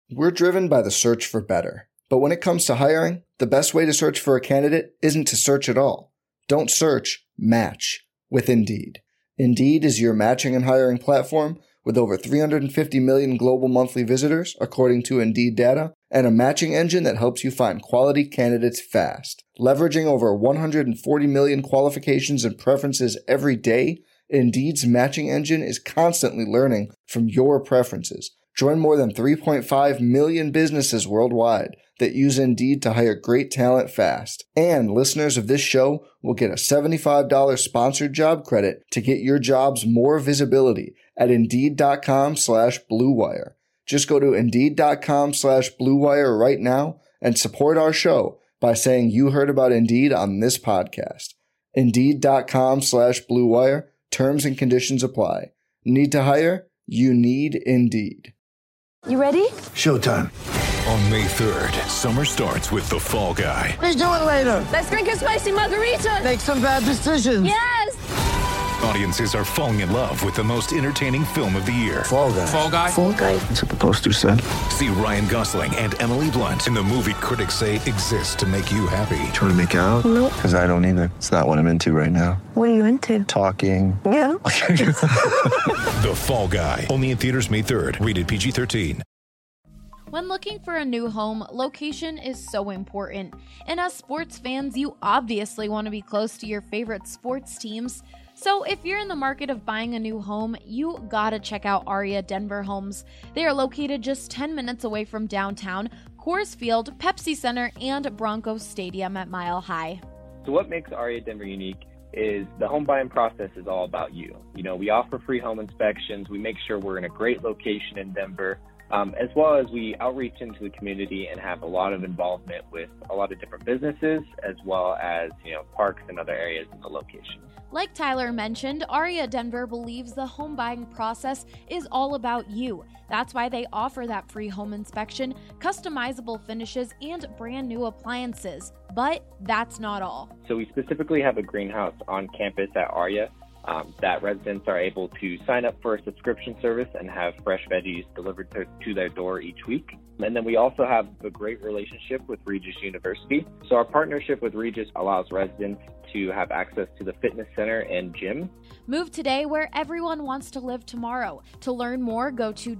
We're driven by the search for better. But when it comes to hiring, the best way to search for a candidate isn't to search at all. Don't search, match with Indeed. Indeed is your matching and hiring platform with over 350 million global monthly visitors, according to Indeed data, and a matching engine that helps you find quality candidates fast. Leveraging over 140 million qualifications and preferences every day, Indeed's matching engine is constantly learning from your preferences. Join more than 3.5 million businesses worldwide that use Indeed to hire great talent fast. And listeners of this show will get a $75 sponsored job credit to get your jobs more visibility at Indeed.com/Blue Wire. Just go to Indeed.com/Blue Wire right now and support our show by saying you heard about Indeed on this podcast. Indeed.com/Blue Wire. Terms and conditions apply. Need to hire? You need Indeed. You ready? Showtime. On May 3rd, summer starts with The Fall Guy. Let's do it later. Let's drink a spicy margarita. Make some bad decisions. Yes! Audiences are falling in love with the most entertaining film of the year. Fall Guy. Fall Guy? Fall Guy. That's what the poster said. See Ryan Gosling and Emily Blunt in the movie critics say exists to make you happy. Trying to make it out? Nope. Because I don't either. It's not what I'm into right now. What are you into? Talking. Yeah. The Fall Guy. Only in theaters May 3rd. Rated PG-13. When looking for a new home, location is so important. And as sports fans, you obviously want to be close to your favorite sports teams. So if you're in the market of buying a new home, you gotta check out Aria Denver Homes. They are located just 10 minutes away from downtown, Coors Field, Pepsi Center, and Broncos Stadium at Mile High. So what makes Aria Denver unique is the home buying process is all about you. You know, we offer free home inspections. We make sure we're in a great location in Denver. As well as we outreach into the community and have a lot of involvement with a lot of different businesses, as well as, parks and other areas in the location. Like Tyler mentioned, Aria Denver believes the home buying process is all about you. That's why they offer that free home inspection, customizable finishes, and brand new appliances. But that's not all. So we specifically have a greenhouse on campus at Aria that residents are able to sign up for a subscription service and have fresh veggies delivered to their door each week. And then we also have a great relationship with Regis University. So our partnership with Regis allows residents to have access to the fitness center and gym. Move today where everyone wants to live tomorrow. To learn more, go to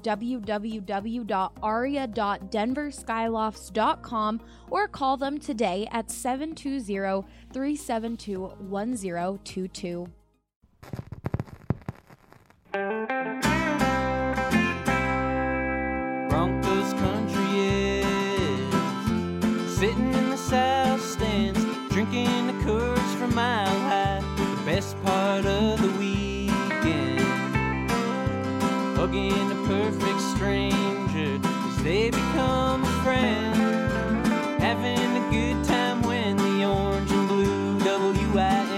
www.aria.denverskyloft's.com or call them today at 720-372-1022. Broncos country is sitting in the south stands, drinking the Coors from Mile High. The best part of the weekend, hugging a perfect stranger as they become a friend, having a good time when the orange and blue WIN.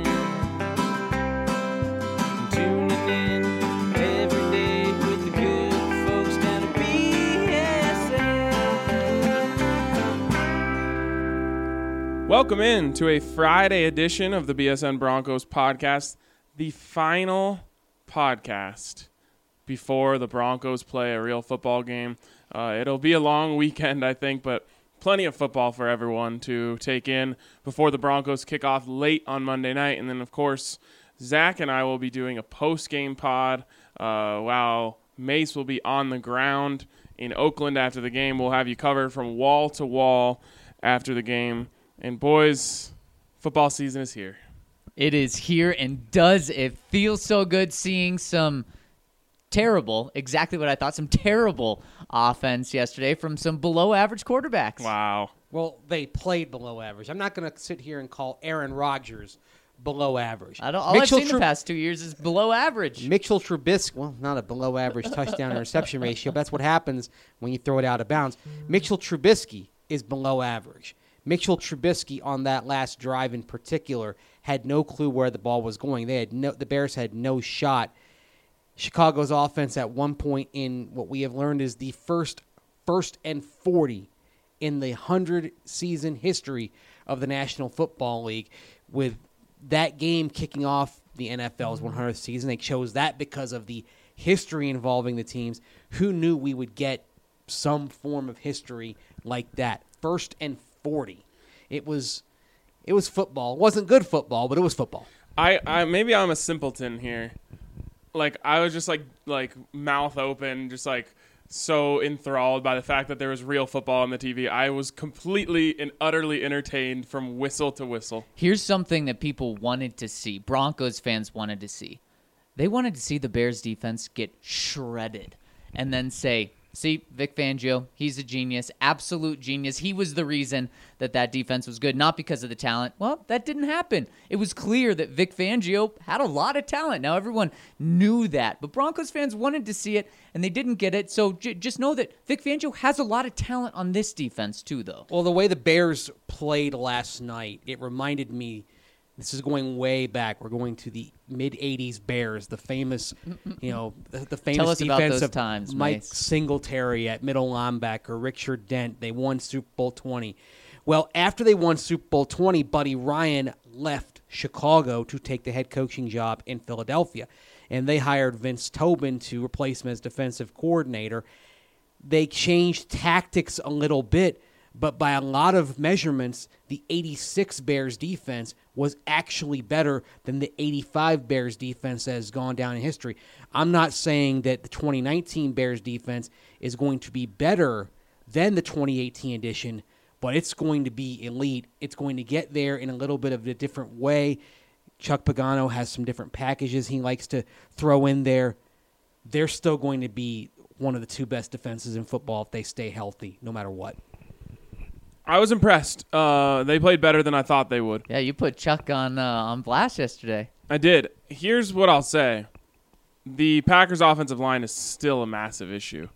Welcome in to a Friday edition of the BSN Broncos podcast, the final podcast before the Broncos play a real football game. It'll be a long weekend, I think, but plenty of football for everyone to take in before the Broncos kick off late on Monday night. And then, of course, Zach and I will be doing a post-game pod while Mace will be on the ground in Oakland after the game. We'll have you covered from wall to wall after the game. And boys, football season is here. It is here, and does it feel so good seeing some terrible, exactly what I thought, some terrible offense yesterday from some below-average quarterbacks. Wow. Well, they played below average. I'm not going to sit here and call Aaron Rodgers below average. All I've seen the past 2 years is below average. Mitchell Trubisky, well, not a below average touchdown and reception ratio. But that's what happens when you throw it out of bounds. Mitchell Trubisky is below average. Mitchell Trubisky on that last drive in particular had no clue where the ball was going. The Bears had no shot. Chicago's offense at one point in what we have learned is the first and 40 in the 100-season history of the National Football League. With that game kicking off the NFL's 100th season, they chose that because of the history involving the teams. Who knew we would get some form of history like that. 1st and 40. It was football. It wasn't good football, but it was football. I maybe I'm a simpleton here. Like, I was just like mouth open, just like so enthralled by the fact that there was real football on the TV. I was completely and utterly entertained from whistle to whistle. Here's something that people wanted to see. Broncos fans wanted to see. They wanted to see the Bears defense get shredded and then say, see, Vic Fangio, he's a genius, absolute genius. He was the reason that defense was good, not because of the talent. Well, that didn't happen. It was clear that Vic Fangio had a lot of talent. Now, everyone knew that, but Broncos fans wanted to see it, and they didn't get it. So just know that Vic Fangio has a lot of talent on this defense, too, though. Well, the way the Bears played last night, it reminded me, this is going way back. We're going to the mid-'80s Bears, the famous, the famous Tell us defense about those of times, Mike Mace. Singletary at middle linebacker, Richard Dent. They won Super Bowl 20. Well, after they won Super Bowl 20, Buddy Ryan left Chicago to take the head coaching job in Philadelphia, and they hired Vince Tobin to replace him as defensive coordinator. They changed tactics a little bit, but by a lot of measurements, the 86 Bears defense was actually better than the 85 Bears defense that has gone down in history. I'm not saying that the 2019 Bears defense is going to be better than the 2018 edition, but it's going to be elite. It's going to get there in a little bit of a different way. Chuck Pagano has some different packages he likes to throw in there. They're still going to be one of the 2 best defenses in football if they stay healthy, no matter what. I was impressed. They played better than I thought they would. Yeah, you put Chuck on blast yesterday. I did. Here's what I'll say. The Packers' offensive line is still a massive issue.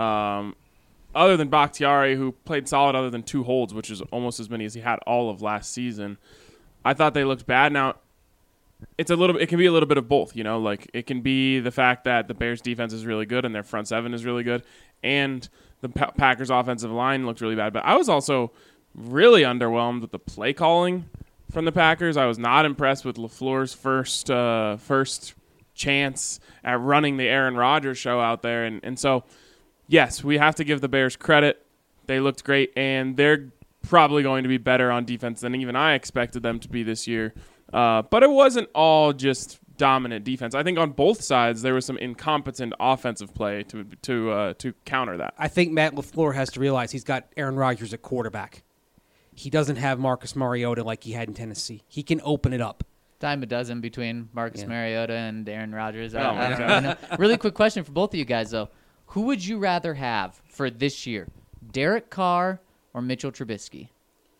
Other than Bakhtiari, who played solid other than 2 holds, which is almost as many as he had all of last season, I thought they looked bad. Now, it can be a little bit of both, like it can be the fact that the Bears defense is really good and their front seven is really good, and the Packers offensive line looked really bad. But I was also really underwhelmed with the play calling from the Packers. I was not impressed with LaFleur's first chance at running the Aaron Rodgers show out there. And so, yes, we have to give the Bears credit. They looked great, and they're probably going to be better on defense than even I expected them to be this year. But it wasn't all just dominant defense. I think on both sides there was some incompetent offensive play to counter that. I think Matt LaFleur has to realize he's got Aaron Rodgers at quarterback. He doesn't have Marcus Mariota like he had in Tennessee. He can open it up. Dime a dozen between Marcus Mariota and Aaron Rodgers. Oh, my God. Really quick question for both of you guys, though. Who would you rather have for this year, Derek Carr or Mitchell Trubisky?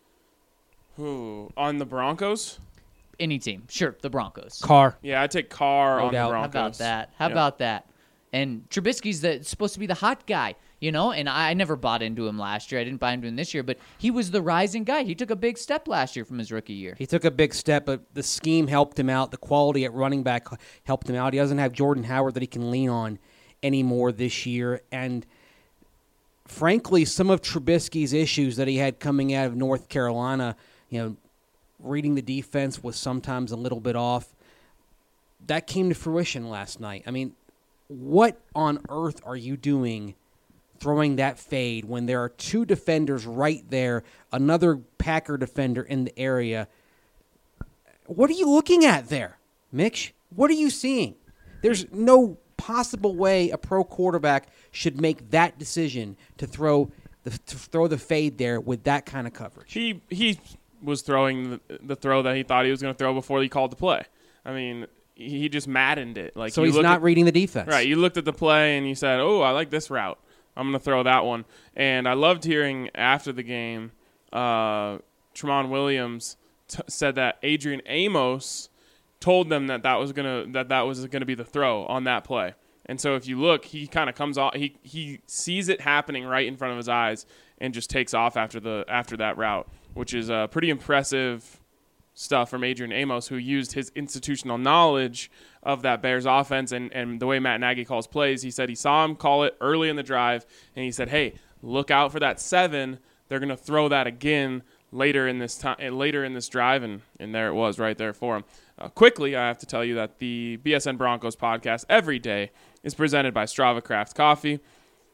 Who? On the Broncos? Any team. Sure, the Broncos. Carr. Yeah, I'd take Carr on the doubt. Broncos. How about that? How about that? And Trubisky's supposed to be the hot guy, and I never bought into him last year. I didn't buy into him this year, but he was the rising guy. He took a big step last year from his rookie year. He took a big step, but the scheme helped him out. The quality at running back helped him out. He doesn't have Jordan Howard that he can lean on anymore this year. And frankly, some of Trubisky's issues that he had coming out of North Carolina, reading the defense was sometimes a little bit off. That came to fruition last night. I mean, what on earth are you doing throwing that fade when there are 2 defenders right there, another Packer defender in the area? What are you looking at there, Mitch? What are you seeing? There's no possible way a pro quarterback should make that decision to throw the fade there with that kind of coverage. He was throwing the throw that he thought he was going to throw before he called the play. I mean, he just maddened it. Like, so he's not reading the defense. Right. You looked at the play and you said, oh, I like this route. I'm going to throw that one. And I loved hearing after the game, Tramon Williams said that Adrian Amos told them that was going to be the throw on that play. And so if you look, he kind of comes off. He sees it happening right in front of his eyes and just takes off after that route, which is pretty impressive stuff from Adrian Amos, who used his institutional knowledge of that Bears offense and the way Matt Nagy calls plays. He said he saw him call it early in the drive, and he said, hey, look out for that 7. They're going to throw that again later in this drive, and there it was right there for him. Quickly, I have to tell you that the BSN Broncos podcast every day is presented by Strava Craft Coffee.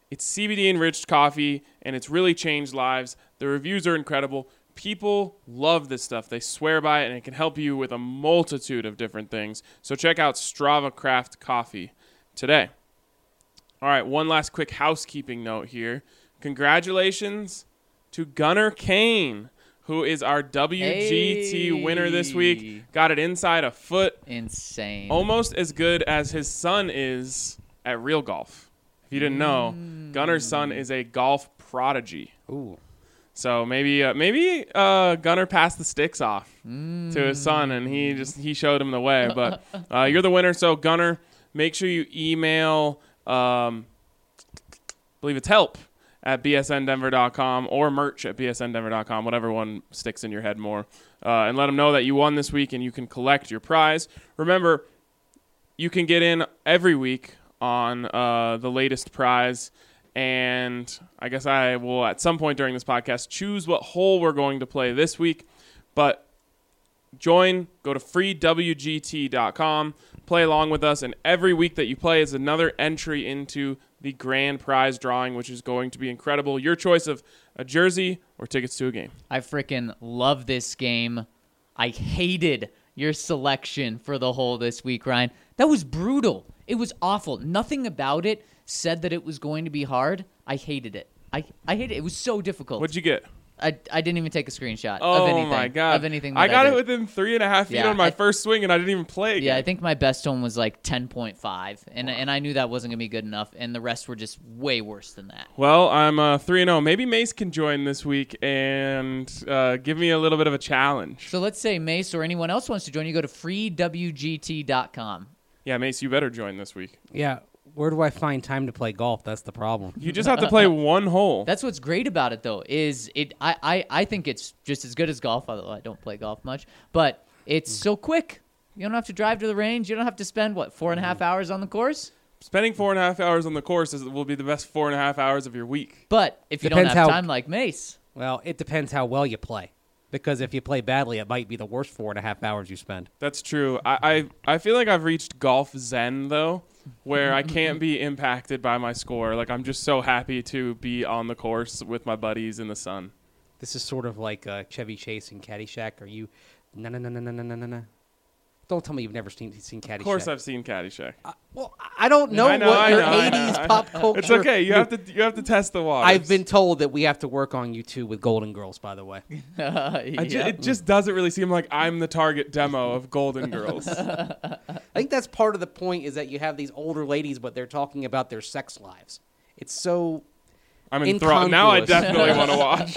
It's CBD-enriched coffee, and it's really changed lives. The reviews are incredible. People love this stuff. They swear by it, and it can help you with a multitude of different things. So check out Strava Craft Coffee today. All right, one last quick housekeeping note here. Congratulations to Gunnar Kane, who is our WGT winner this week. Got it inside a foot. Insane. Almost as good as his son is at real golf. If you didn't know, Gunnar's son is a golf prodigy. Ooh. So maybe Gunnar passed the sticks off to his son, and he showed him the way. But you're the winner. So Gunnar, make sure you email, I believe it's help@bsndenver.com or merch@bsndenver.com, whatever one sticks in your head more, and let them know that you won this week and you can collect your prize. Remember, you can get in every week on the latest prize. And I guess I will, at some point during this podcast, choose what hole we're going to play this week. But join, go to freewgt.com, play along with us, and every week that you play is another entry into the grand prize drawing, which is going to be incredible. Your choice of a jersey or tickets to a game. I freaking love this game. I hated your selection for the hole this week, Ryan. That was brutal. It was awful. Nothing about it said that it was going to be hard. I hated it. I hated it. It was so difficult. What'd you get? I didn't even take a screenshot of anything. Oh, my God. Of anything I got did. it within 3.5 feet on my first swing, and I didn't even play again. Yeah, I think my best one was like 10.5, and I knew that wasn't going to be good enough, and the rest were just way worse than that. Well, I'm 3-0. Maybe Mace can join this week and give me a little bit of a challenge. So let's say Mace or anyone else wants to join. You go to freewgt.com. Yeah, Mace, you better join this week. Yeah. Where do I find time to play golf? That's the problem. You just have to play one hole. That's what's great about it, though, is it. I think it's just as good as golf, although I don't play golf much. But it's so quick. You don't have to drive to the range. You don't have to spend, 4.5 hours on the course? Spending 4.5 hours on the course will be the best 4.5 hours of your week. But if you don't have time like Mace. Well, it depends how well you play. Because if you play badly, it might be the worst 4.5 hours you spend. That's true. I feel like I've reached golf zen, though, where I can't be impacted by my score. Like, I'm just so happy to be on the course with my buddies in the sun. This is sort of like Chevy Chase and Caddyshack. Are you... No. Don't tell me you've never seen Caddyshack. Of course I've seen Caddyshack. Well, I don't know what your 80s pop culture... It's okay. You have to test the waters. I've been told that we have to work on you, too, with Golden Girls, by the way. It just doesn't really seem like I'm the target demo of Golden Girls. I think that's part of the point is that you have these older ladies, but they're talking about their sex lives. It's so I'm enthralled. Now I definitely want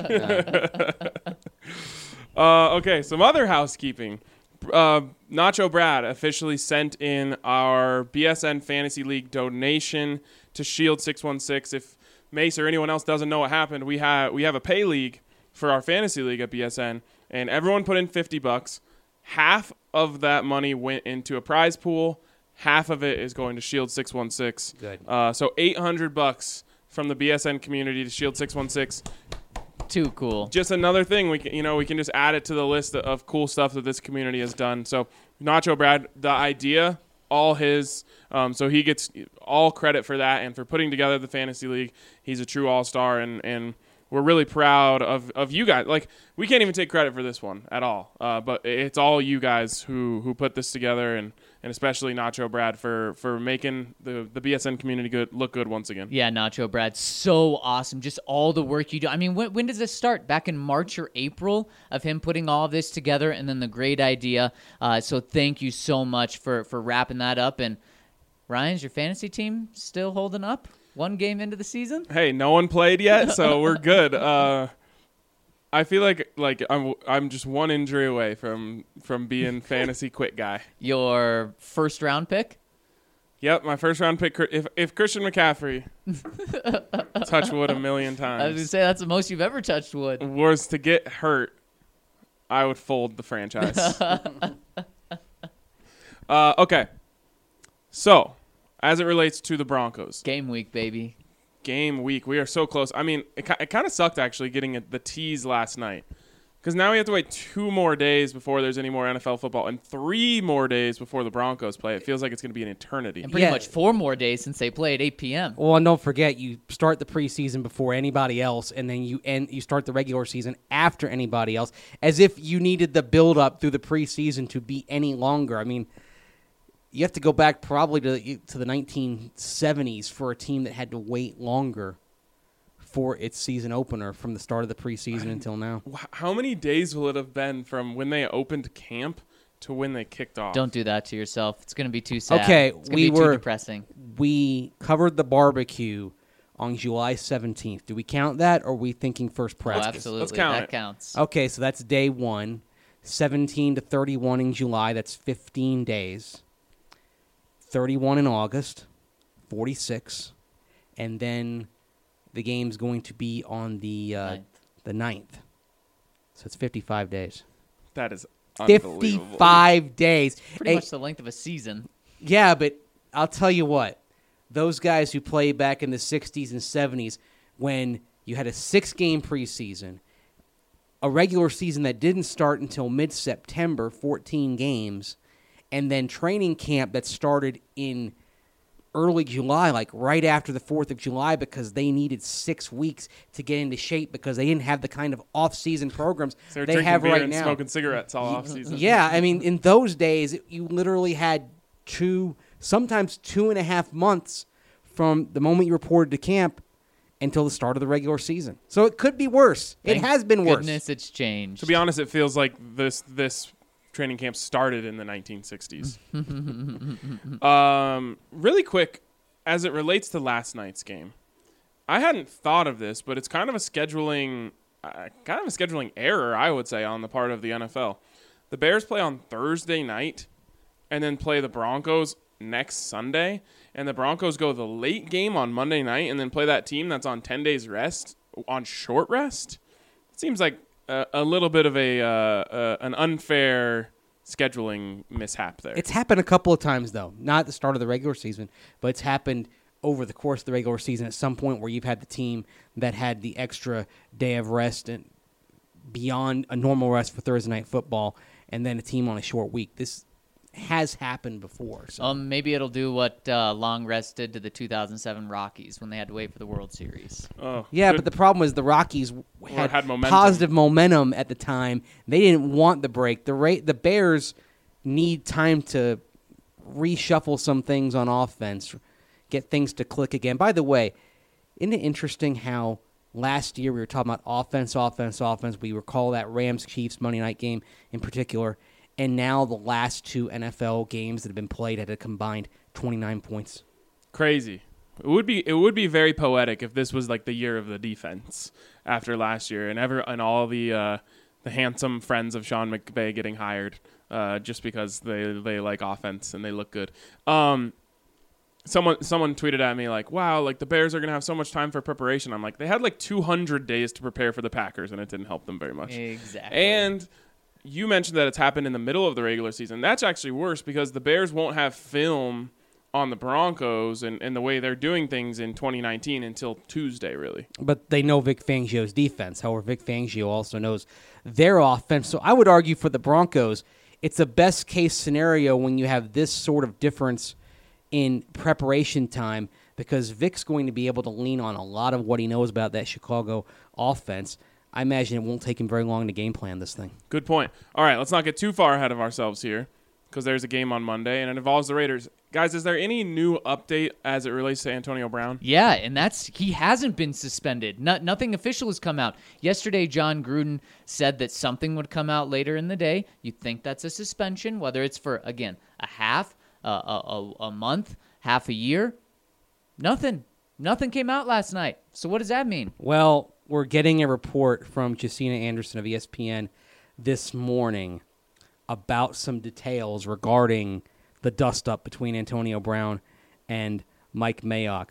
to watch. Okay, some other housekeeping. Nacho Brad officially sent in our BSN Fantasy League donation to Shield 616. If Mace or anyone else doesn't know what happened, we have a pay league for our fantasy league at BSN, and everyone put in $50. Half of that money went into a prize pool. Half of it is going to Shield 616. Good. So $800 from the BSN community to Shield 616. Too cool. Just another thing we can just add it to the list of cool stuff that this community has done. So Nacho Brad, the idea, all his. So he gets all credit for that and for putting together the fantasy league. He's a true all-star, and we're really proud of you guys. Like, we can't even take credit for this one at all. But it's all you guys who put this together, and especially Nacho Brad for making the BSN community look good once again. Yeah, Nacho Brad, so awesome. Just all the work you do. I mean, when does this start? Back in March or April of him putting all of this together, and then the great idea. So thank you so much for wrapping that up. And Ryan's your fantasy team still holding up? One game into the season? Hey, no one played yet, so we're good. I feel like I'm just one injury away from being fantasy quit guy. Your first round pick? Yep, my first round pick. If Christian McCaffrey touch wood a million times, I was gonna say that's the most you've ever touched wood. Was to get hurt, I would fold the franchise. Okay, so as it relates to the Broncos, game week, baby. Game week. We are so close. I mean, it kind of sucked actually getting the tease last night Because now we have to wait 2 more days before there's any more NFL football and 3 more days before the Broncos play. It feels like it's going to be an eternity. And pretty much 4 more days since they play at 8 p.m. Well, and don't forget, you start the preseason before anybody else, and then you start the regular season after anybody else, as if you needed the build-up through the preseason to be any longer. I mean, you have to go back probably to the 1970s for a team that had to wait longer for its season opener from the start of the preseason until now. How many days will it have been from when they opened camp to when they kicked off? Don't do that to yourself. It's going to be too sad. Okay, it's going to be too depressing. We covered the barbecue on July 17th. Do we count that, or are we thinking first practice? Oh, absolutely. Let's count that it. counts. Okay, so that's day 1. 17 to 31 in July, that's 15 days. 31 in August, 46. And then the game's going to be on the 9th. So it's 55 days. That is unbelievable. 55 days. Pretty much the length of a season. Yeah, but I'll tell you what. Those guys who played back in the 60s and 70s when you had a 6-game preseason, a regular season that didn't start until mid-September, 14 games, and then training camp that started in early July, like right after the 4th of July, because they needed 6 weeks to get into shape because they didn't have the kind of off-season programs They're they drinking have beer right and now. smoking cigarettes all off season. Yeah, I mean, in those days, you literally had sometimes 2.5 months from the moment you reported to camp until the start of the regular season. So it could be worse. It has been worse. Goodness, it's changed. To be honest, it feels like this training camp started in the 1960s. Really quick, as it relates to last night's game, I hadn't thought of this, but it's kind of a scheduling error, I would say, on the part of the NFL. The Bears play on Thursday night and then play the Broncos next Sunday, and the Broncos go the late game on Monday night and then play that team that's on 10 days rest on short rest. It seems like a little bit of an unfair scheduling mishap there. It's happened a couple of times, though. Not at the start of the regular season, but it's happened over the course of the regular season at some point where you've had the team that had the extra day of rest and beyond a normal rest for Thursday Night Football, and then a team on a short week. This has happened before. So. Maybe it'll do what Long Rest did to the 2007 Rockies when they had to wait for the World Series. Oh, yeah, but the problem was the Rockies had momentum. Positive momentum at the time. They didn't want the break. The Bears need time to reshuffle some things on offense, get things to click again. By the way, isn't it interesting how last year we were talking about offense. We recall that Rams-Chiefs Monday night game in particular. And now the last 2 NFL games that have been played had a combined 29 points. Crazy. It would be very poetic if this was like the year of the defense after last year, and all the handsome friends of Sean McVay getting hired just because they like offense and they look good. Someone tweeted at me like, "Wow, like the Bears are gonna have so much time for preparation." I'm like, they had like 200 days to prepare for the Packers, and it didn't help them very much. Exactly. And you mentioned that it's happened in the middle of the regular season. That's actually worse because the Bears won't have film on the Broncos and the way they're doing things in 2019 until Tuesday, really. But they know Vic Fangio's defense. However, Vic Fangio also knows their offense. So I would argue for the Broncos, it's a best-case scenario when you have this sort of difference in preparation time because Vic's going to be able to lean on a lot of what he knows about that Chicago offense. I imagine it won't take him very long to game plan this thing. Good point. All right, let's not get too far ahead of ourselves here because there's a game on Monday, and it involves the Raiders. Guys, is there any new update as it relates to Antonio Brown? Yeah, and he hasn't been suspended. Nothing official has come out. Yesterday, John Gruden said that something would come out later in the day. You'd think that's a suspension, whether it's for, again, a half, a month, half a year. Nothing came out last night. So what does that mean? Well, we're getting a report from Jacina Anderson of ESPN this morning about some details regarding the dust-up between Antonio Brown and Mike Mayock.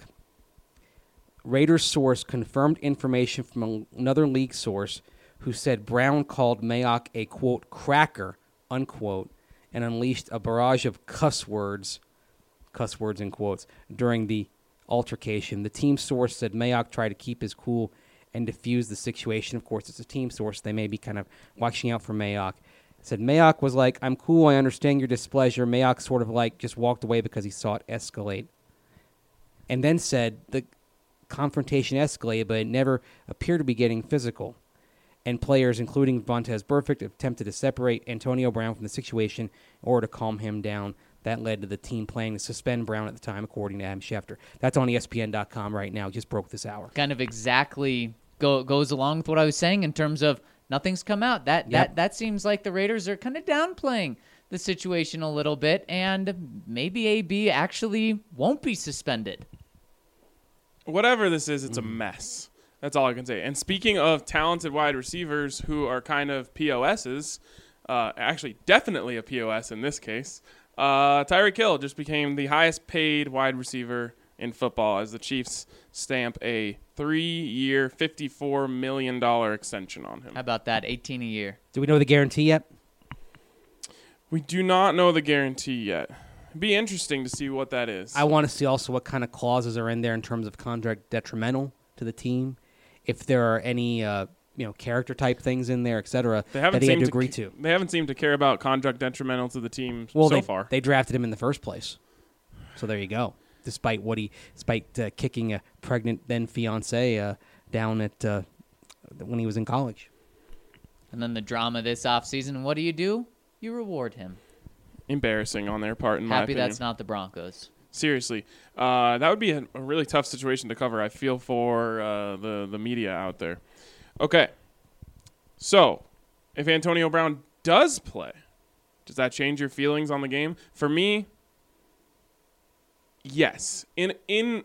Raiders source confirmed information from another league source who said Brown called Mayock a, quote, cracker, unquote, and unleashed a barrage of cuss words in quotes, during the altercation. The team source said Mayock tried to keep his cool and diffuse the situation. Of course, it's a team source. They may be kind of watching out for Mayock. Said Mayock was like, I'm cool, I understand your displeasure. Mayock sort of like just walked away because he saw it escalate. And then said the confrontation escalated, but it never appeared to be getting physical. And players, including Vontaze Burfict, attempted to separate Antonio Brown from the situation in order to calm him down. That led to the team planning to suspend Brown at the time, according to Adam Schefter. That's on ESPN.com right now. Just broke this hour. Kind of exactly goes along with what I was saying in terms of nothing's come out. That seems like the Raiders are kind of downplaying the situation a little bit, and maybe AB actually won't be suspended. Whatever this is, it's a mess. That's all I can say. And speaking of talented wide receivers who are kind of POSs, actually definitely a POS in this case, Tyreek Hill just became the highest paid wide receiver in football as the Chiefs stamp a 3-year, $54 million extension on him. How about that? 18 a year. Do we know the guarantee yet? We do not know the guarantee yet. It'd be interesting to see what that is. I want to see also what kind of clauses are in there in terms of contract detrimental to the team. If there are any character type things in there, et cetera, that he had to agree to. They haven't seemed to care about contract detrimental to the team far. They drafted him in the first place. So there you go. Despite kicking a pregnant then fiance down at when he was in college. And then the drama this offseason, what do? You reward him. Embarrassing on their part, in my opinion. Happy that's not the Broncos. Seriously. That would be a really tough situation to cover, I feel, for the media out there. Okay. So, if Antonio Brown does play, does that change your feelings on the game? For me, yes. In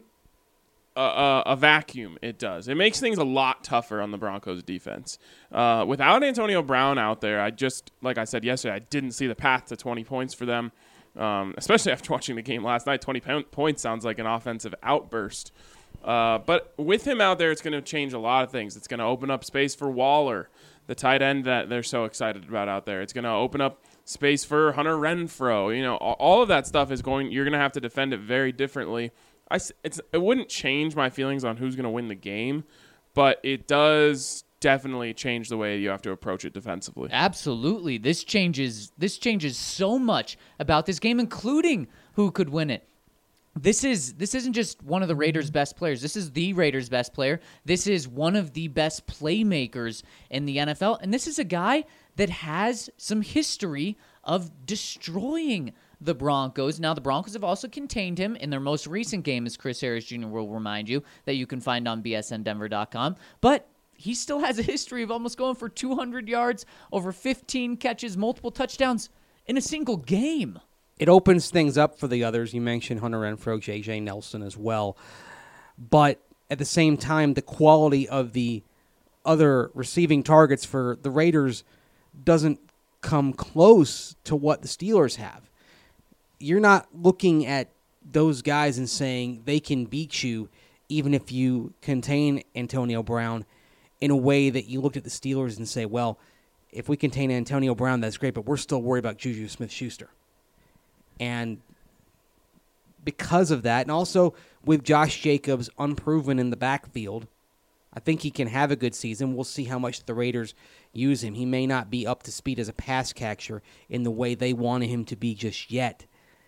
a vacuum, it does. It makes things a lot tougher on the Broncos defense. Without Antonio Brown out there, like I said yesterday, I didn't see the path to 20 points for them, especially after watching the game last night. 20 points sounds like an offensive outburst. But with him out there, it's going to change a lot of things. It's going to open up space for Waller, the tight end that they're so excited about out there. It's going to open up space for Hunter Renfrow. All of that stuff you're going to have to defend it very differently. It wouldn't change my feelings on who's going to win the game, but it does definitely change the way you have to approach it defensively. Absolutely. This changes so much about this game, including who could win it. This isn't just one of the Raiders' best players. This is the Raiders' best player. This is one of the best playmakers in the NFL, and this is a guy that has some history of destroying the Broncos. Now, the Broncos have also contained him in their most recent game, as Chris Harris Jr. will remind you, that you can find on bsndenver.com. But he still has a history of almost going for 200 yards, over 15 catches, multiple touchdowns in a single game. It opens things up for the others. You mentioned Hunter Renfrow, J.J. Nelson as well. But at the same time, the quality of the other receiving targets for the Raiders doesn't come close to what the Steelers have. You're not looking at those guys and saying they can beat you even if you contain Antonio Brown in a way that you looked at the Steelers and say, well, if we contain Antonio Brown, that's great, but we're still worried about Juju Smith-Schuster. And because of that, and also with Josh Jacobs unproven in the backfield, I think he can have a good season. We'll see how much the Raiders use him. He may not be up to speed as a pass catcher in the way they wanted him to be just yet.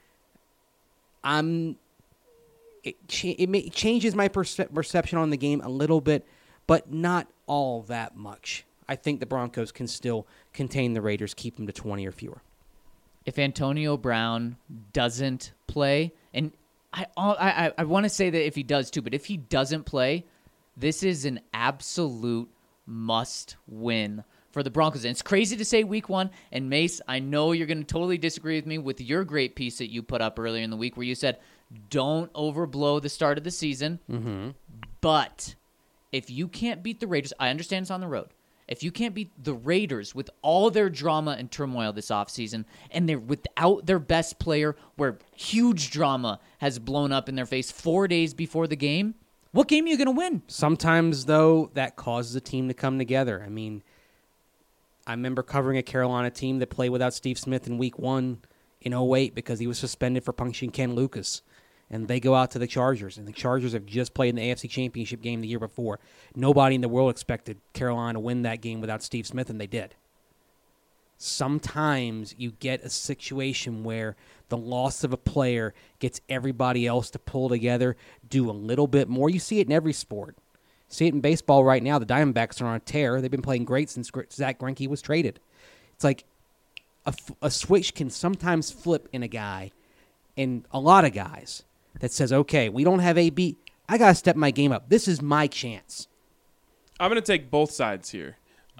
It changes my perception on the game a little bit, but not all that much. I think the Broncos can still contain the Raiders, keep them to 20 or fewer. If Antonio Brown doesn't play, and I want to say that if he does too, but if he doesn't play, this is an absolute must-win for the Broncos. And it's crazy to say week one, and Mace, I know you're going to totally disagree with me with your great piece that you put up earlier in the week where you said, don't overblow the start of the season, but if you can't beat the Raiders, I understand it's on the road. If you can't beat the Raiders with all their drama and turmoil this offseason, and they're without their best player where huge drama has blown up in their face 4 days before the game, what game are you going to win? Sometimes, though, that causes a team to come together. I mean, I remember covering a Carolina team that played without Steve Smith in week 1 in 2008 because he was suspended for punching Ken Lucas. and they go out to the Chargers, and the Chargers have just played in the AFC Championship game the year before. Nobody in the world expected Carolina to win that game without Steve Smith, and they did. Sometimes you get a situation where the loss of a player gets everybody else to pull together, do a little bit more. You see it in every sport. See it in baseball right now. The Diamondbacks are on a tear. They've been playing great since Zach Greinke was traded. It's like a switch can sometimes flip in a guy, and a lot of guys, that says, okay, we don't have AB. I got to step my game up. This is my chance. I'm going to take both sides here.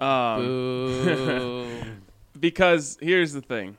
Because here's the thing.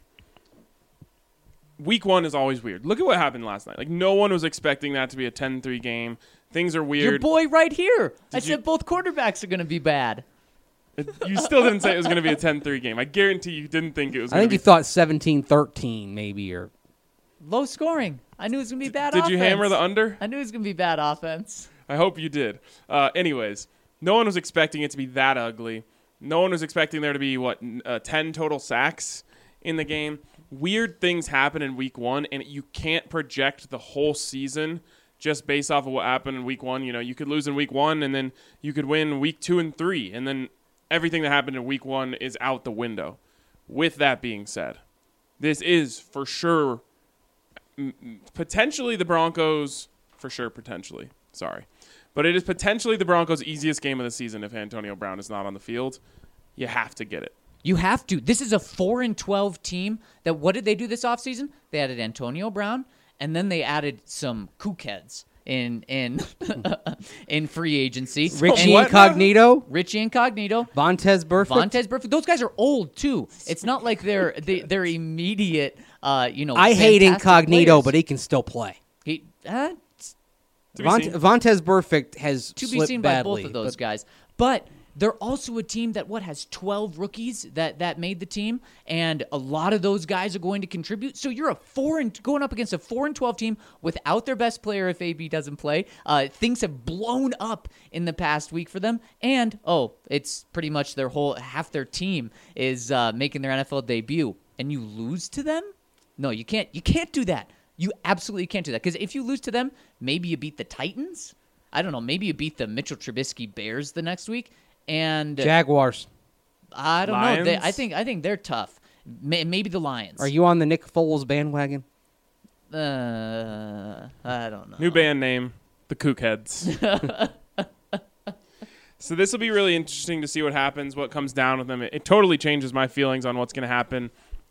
Week 1 is always weird. Look at what happened last night. Like, no one was expecting that to be a 10-3 game. Things are weird. Your boy right here. I said both quarterbacks are going to be bad. You still didn't say it was going to be a 10-3 game. I guarantee you didn't think it was going to be. I think you thought 17-13 maybe, or low scoring. I knew it was going to be bad offense. Did you hammer the under? I knew it was going to be bad offense. I hope you did. Anyways, no one was expecting it to be that ugly. No one was expecting there to be, 10 total sacks in the game. Weird things happen in week 1, and you can't project the whole season just based off of what happened in week 1. You know, you could lose in week 1, and then you could win week 2 and 3, and then everything that happened in week 1 is out the window. With that being said, this is for sure potentially the Broncos, but it is potentially the Broncos' easiest game of the season if Antonio Brown is not on the field. You have to get it. You have to. This is a 4-12 team that, what did they do this offseason? They added Antonio Brown, and then they added some kookheads in free agency. Richie Incognito. Vontez Burfict. Those guys are old too. It's not like they're immediate. I hate Incognito, players. but he can still play. Vontez Burfict has to slipped be seen badly, by both of those guys, but they're also a team that has 12 rookies that made the team, and a lot of those guys are going to contribute. So you're going up against a 4-12 team without their best player if AB doesn't play. Things have blown up in the past week for them, and it's pretty much half their team is making their NFL debut, and you lose to them? No, you can't. You can't do that. You absolutely can't do that, because if you lose to them, maybe you beat the Titans. I don't know. Maybe you beat the Mitchell Trubisky Bears the next week. And Jaguars. I don't Lions? know. I think they're tough. Maybe the Lions. Are you on the Nick Foles bandwagon? I don't know. New band name, the Kookheads. So this will be really interesting to see what happens, what comes down with them. It totally changes my feelings on what's going to happen.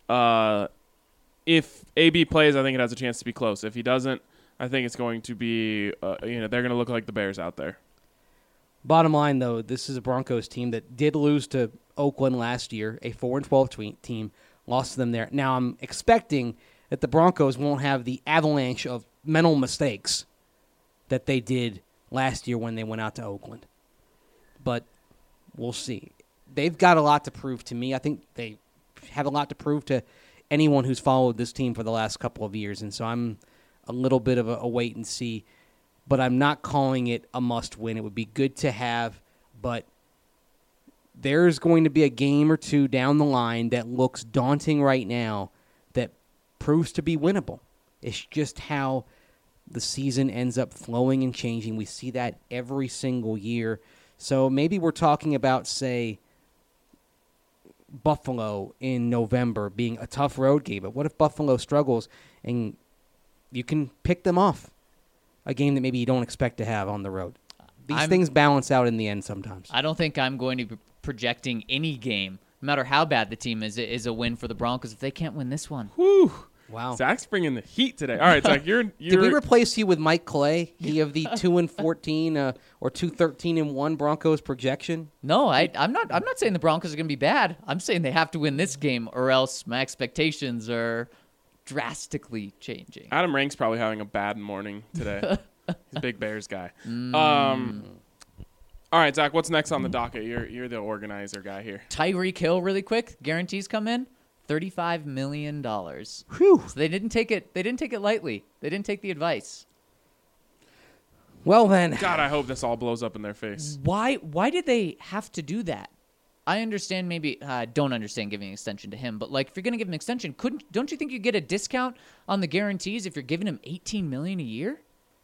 If AB plays, I think it has a chance to be close. If he doesn't, I think it's going to be, they're going to look like the Bears out there. Bottom line, though, this is a Broncos team that did lose to Oakland last year, a 4-12 team, lost to them there. Now, I'm expecting that the Broncos won't have the avalanche of mental mistakes that they did last year when they went out to Oakland. But we'll see. They've got a lot to prove to me. I think they have a lot to prove to anyone who's followed this team for the last couple of years, and so I'm a little bit of a wait and see. But I'm not calling it a must-win. It would be good to have, but there's going to be a game or two down the line that looks daunting right now that proves to be winnable. It's just how the season ends up flowing and changing. We see that every single year. So maybe we're talking about, say, Buffalo in November being a tough road game. But what if Buffalo struggles and you can pick them off? A game that maybe you don't expect to have on the road. These things balance out in the end sometimes. I don't think I'm going to be projecting any game, no matter how bad the team is a win for the Broncos if they can't win this one. Whew. Wow. Zach's bringing the heat today. All right, Zach, you're Did we replace you with Mike Clay? He of the 2-14 or 2-13-1 Broncos projection? No, I'm not saying the Broncos are going to be bad. I'm saying they have to win this game, or else my expectations are drastically changing. Adam Rank's probably having a bad morning today. He's a big Bears guy. All right, Zach, what's next on the docket? You're the organizer guy here. Tyreek Hill, really quick. Guarantees come in. $35 million. Whew. So they didn't take it lightly. They didn't take the advice. Well then. God, I hope this all blows up in their face. Why did they have to do that? I understand maybe don't understand giving an extension to him, but like if you're going to give him an extension, don't you think you get a discount on the guarantees if you're giving him $18 million a year?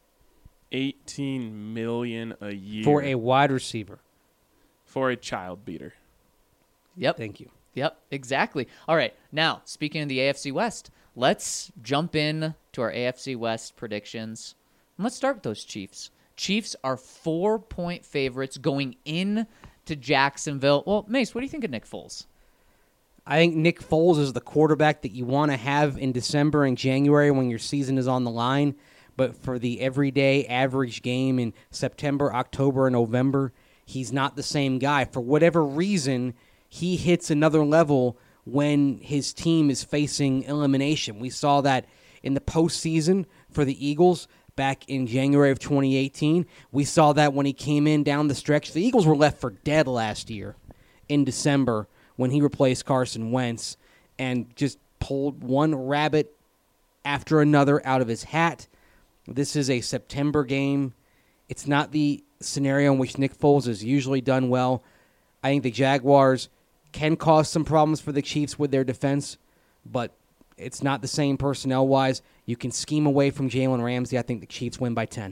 $18 million a year For a wide receiver. For a child beater. Yep. Thank you. Yep, exactly. All right, now, speaking of the AFC West, let's jump in to our AFC West predictions. And let's start with those Chiefs. Chiefs are 4-point favorites going in to Jacksonville. Well, Mace, what do you think of Nick Foles? I think Nick Foles is the quarterback that you want to have in December and January when your season is on the line. But for the everyday average game in September, October, and November, he's not the same guy. For whatever reason, he hits another level when his team is facing elimination. We saw that in the postseason for the Eagles back in January of 2018. We saw that when he came in down the stretch. The Eagles were left for dead last year in December when he replaced Carson Wentz and just pulled one rabbit after another out of his hat. This is a September game. It's not the scenario in which Nick Foles has usually done well. I think the Jaguars can cause some problems for the Chiefs with their defense, but it's not the same personnel-wise. You can scheme away from Jalen Ramsey. I think the Chiefs win by 10.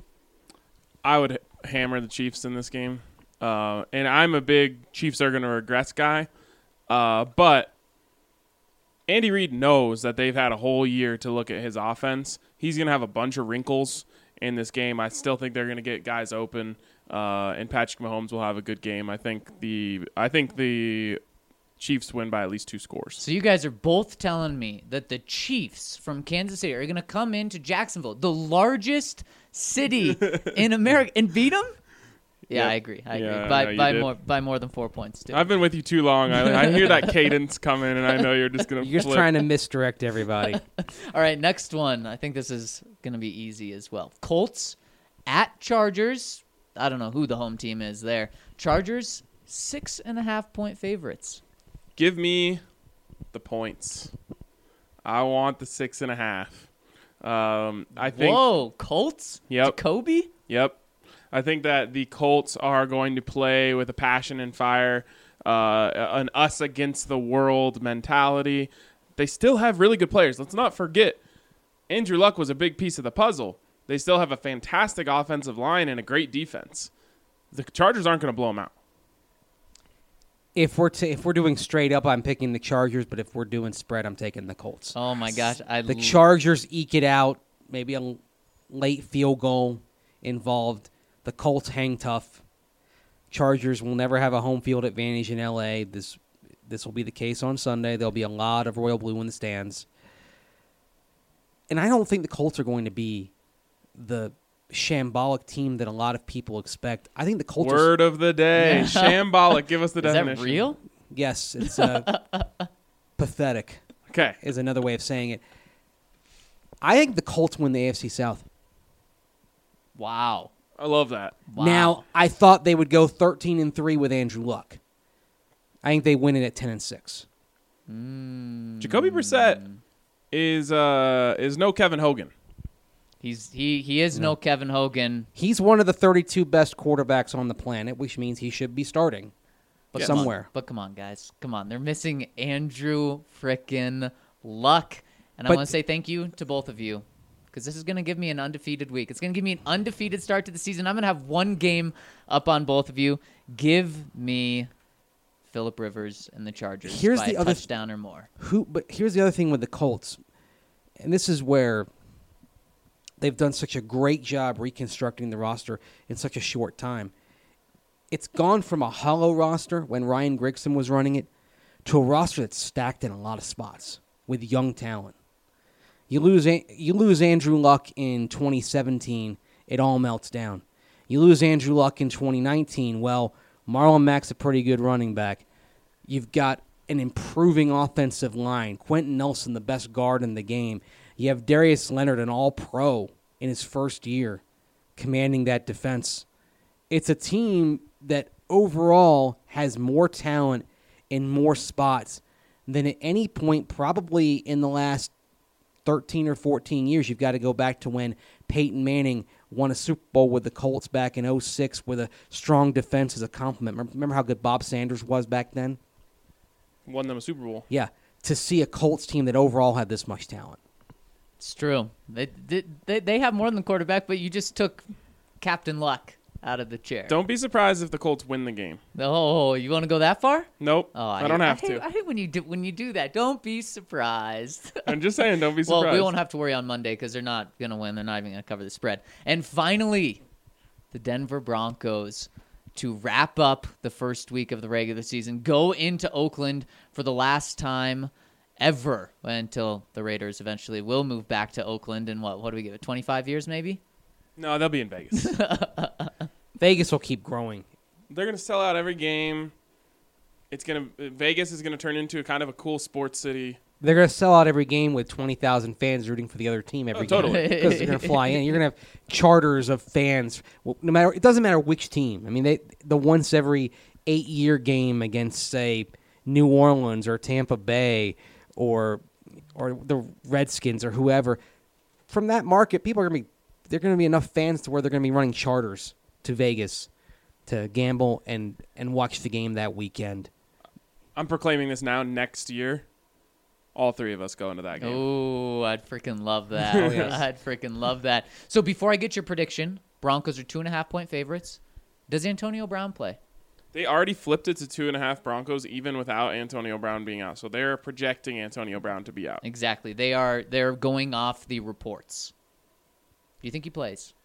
I would hammer the Chiefs in this game. And I'm a big Chiefs are going to regress guy. But Andy Reid knows that they've had a whole year to look at his offense. He's going to have a bunch of wrinkles in this game. I still think they're going to get guys open, and Patrick Mahomes will have a good game. I think the Chiefs win by at least 2 scores. So you guys are both telling me that the Chiefs from Kansas City are going to come into Jacksonville, the largest city in America, and beat them? Yeah, I agree. By more than 4 points, too. I've been with you too long. I hear that cadence coming, and I know you're just going to You're just trying to misdirect everybody. All right, next one. I think this is going to be easy as well. Colts at Chargers. I don't know who the home team is there. Chargers, 6.5-point favorites. Give me the points. I want the 6.5. I think. Whoa, Colts? Yep. Jacoby? Yep. I think that the Colts are going to play with a passion and fire, an us against the world mentality. They still have really good players. Let's not forget, Andrew Luck was a big piece of the puzzle. They still have a fantastic offensive line and a great defense. The Chargers aren't going to blow them out. If we're doing straight up, I'm picking the Chargers, but if we're doing spread, I'm taking the Colts. Oh my gosh, the Chargers eke it out. Maybe a late field goal involved. The Colts hang tough. Chargers will never have a home field advantage in LA. This will be the case on Sunday. There'll be a lot of royal blue in the stands. And I don't think the Colts are going to be the shambolic team that a lot of people expect. I think the Colts Word of the day. Shambolic. Give us the definition. Is that real? Yes, it's pathetic. Okay. Is another way of saying it. I think the Colts win the AFC South. Wow. I love that. Wow. Now, I thought they would go 13-3 with Andrew Luck. I think they win it at 10-6. Jacoby Brissett is no Kevin Hogan. He is no Kevin Hogan. He's one of the 32 best quarterbacks on the planet, which means he should be starting. But Yes. somewhere. But come on, guys. Come on. They're missing Andrew frickin' Luck. And I But- want to say thank you to both of you, because this is going to give me an undefeated week. It's going to give me an undefeated start to the season. I'm going to have one game up on both of you. Give me Phillip Rivers and the Chargers Here's by the a other touchdown or more. But here's the other thing with the Colts, and this is where they've done such a great job reconstructing the roster in such a short time. It's gone from a hollow roster when Ryan Grigson was running it to a roster that's stacked in a lot of spots with young talent. You lose Andrew Luck in 2017, it all melts down. You lose Andrew Luck in 2019, well, Marlon Mack's a pretty good running back. You've got an improving offensive line. Quentin Nelson, the best guard in the game. You have Darius Leonard, an all-pro in his first year, commanding that defense. It's a team that overall has more talent in more spots than at any point probably in the last 13 or 14 years. You've got to go back to when Peyton Manning won a Super Bowl with the Colts back in 06 with a strong defense as a compliment. Remember how good Bob Sanders was back then? Won them a Super Bowl. Yeah, to see a Colts team that overall had this much talent. It's true. They have more than the quarterback, but you just took Captain Luck out of the chair. Don't be surprised if the Colts win the game. Oh, you want to go that far? Nope. Oh, I don't have to. I hate when you do that. Don't be surprised. I'm just saying, don't be surprised. Well, we won't have to worry on Monday because they're not going to win. They're not even going to cover the spread. And finally, the Denver Broncos, to wrap up the first week of the regular season, go into Oakland for the last time ever until the Raiders eventually will move back to Oakland in what do we give it, 25 years maybe? No, they'll be in Vegas. Vegas will keep growing. They're going to sell out every game. Vegas is going to turn into a kind of a cool sports city. They're going to sell out every game with 20,000 fans rooting for the other team every game. Totally. Because they're going to fly in. You're going to have charters of fans. Well, it doesn't matter which team. I mean, the once every 8-year game against, say, New Orleans or Tampa Bay or the Redskins or whoever. From that market, they're going to be enough fans to where they're going to be running charters to Vegas to gamble and watch the game that weekend. I'm proclaiming this now. Next year, all three of us go into that game. Oh, I'd freaking love that. Oh, yes. I'd freaking love that. So before I get your prediction, Broncos are 2.5-point favorites. Does Antonio Brown play? They already flipped it to 2.5 Broncos even without Antonio Brown being out. So they're projecting Antonio Brown to be out. Exactly. They're going off the reports. Do you think he plays?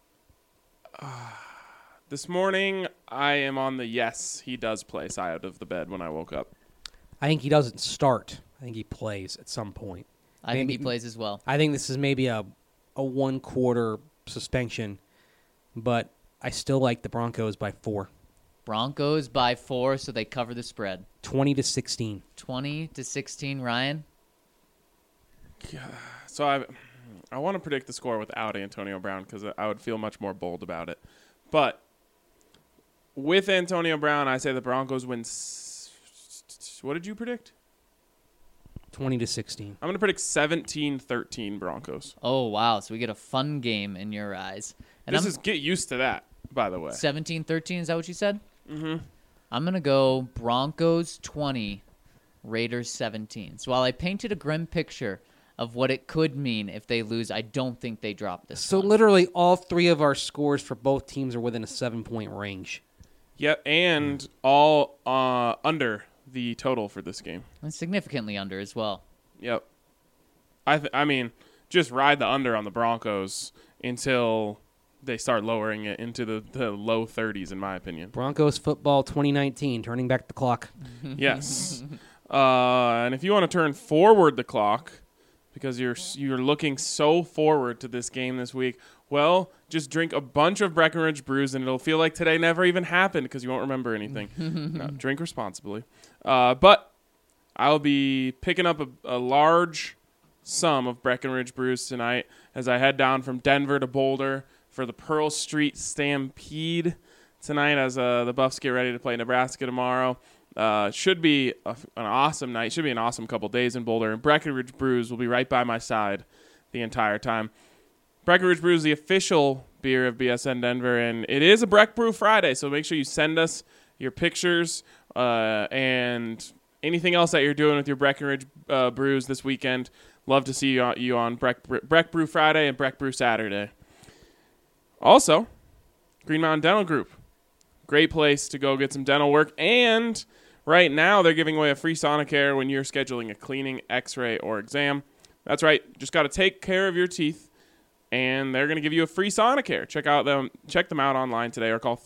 This morning, I am on the yes, he does play side of the bed when I woke up. I think he doesn't start. I think he plays at some point. I think he plays as well. I think this is maybe a 1-quarter suspension, but I still like the Broncos by 4. Broncos by 4, so they cover the spread. 20-16. 20-16, Ryan? So I want to predict the score without Antonio Brown because I would feel much more bold about it. But with Antonio Brown, I say the Broncos win. What did you predict? 20-16. I'm going to predict 17-13 Broncos. Oh, wow. So we get a fun game in your eyes. And Get used to that, by the way. 17-13, is that what you said? Mm-hmm. I'm going to go Broncos 20, Raiders 17. So while I painted a grim picture of what it could mean if they lose, I don't think they drop this. So literally all 3 of our scores for both teams are within a 7-point range. Yep, and all under the total for this game. And significantly under as well. Yep. I mean, just ride the under on the Broncos until they start lowering it into the low 30s, in my opinion. Broncos football 2019, turning back the clock. Yes. And if you want to turn forward the clock, because you're looking so forward to this game this week, well, just drink a bunch of Breckenridge brews, and it'll feel like today never even happened because you won't remember anything. No, drink responsibly. But I'll be picking up a large sum of Breckenridge brews tonight as I head down from Denver to Boulder for the Pearl Street Stampede tonight as the Buffs get ready to play Nebraska tomorrow. Should be an awesome night. Should be an awesome couple days in Boulder. And Breckenridge Brews will be right by my side the entire time. Breckenridge Brews is the official beer of BSN Denver, and it is a Breck Brew Friday, so make sure you send us your pictures and anything else that you're doing with your Breckenridge brews this weekend. Love to see you on Breck Brew Friday and Breck Brew Saturday. Also, Green Mountain Dental Group. Great place to go get some dental work, and right now they're giving away a free Sonicare when you're scheduling a cleaning, x-ray, or exam. That's right. Just got to take care of your teeth, and they're going to give you a free Sonicare. Check them out online today, or call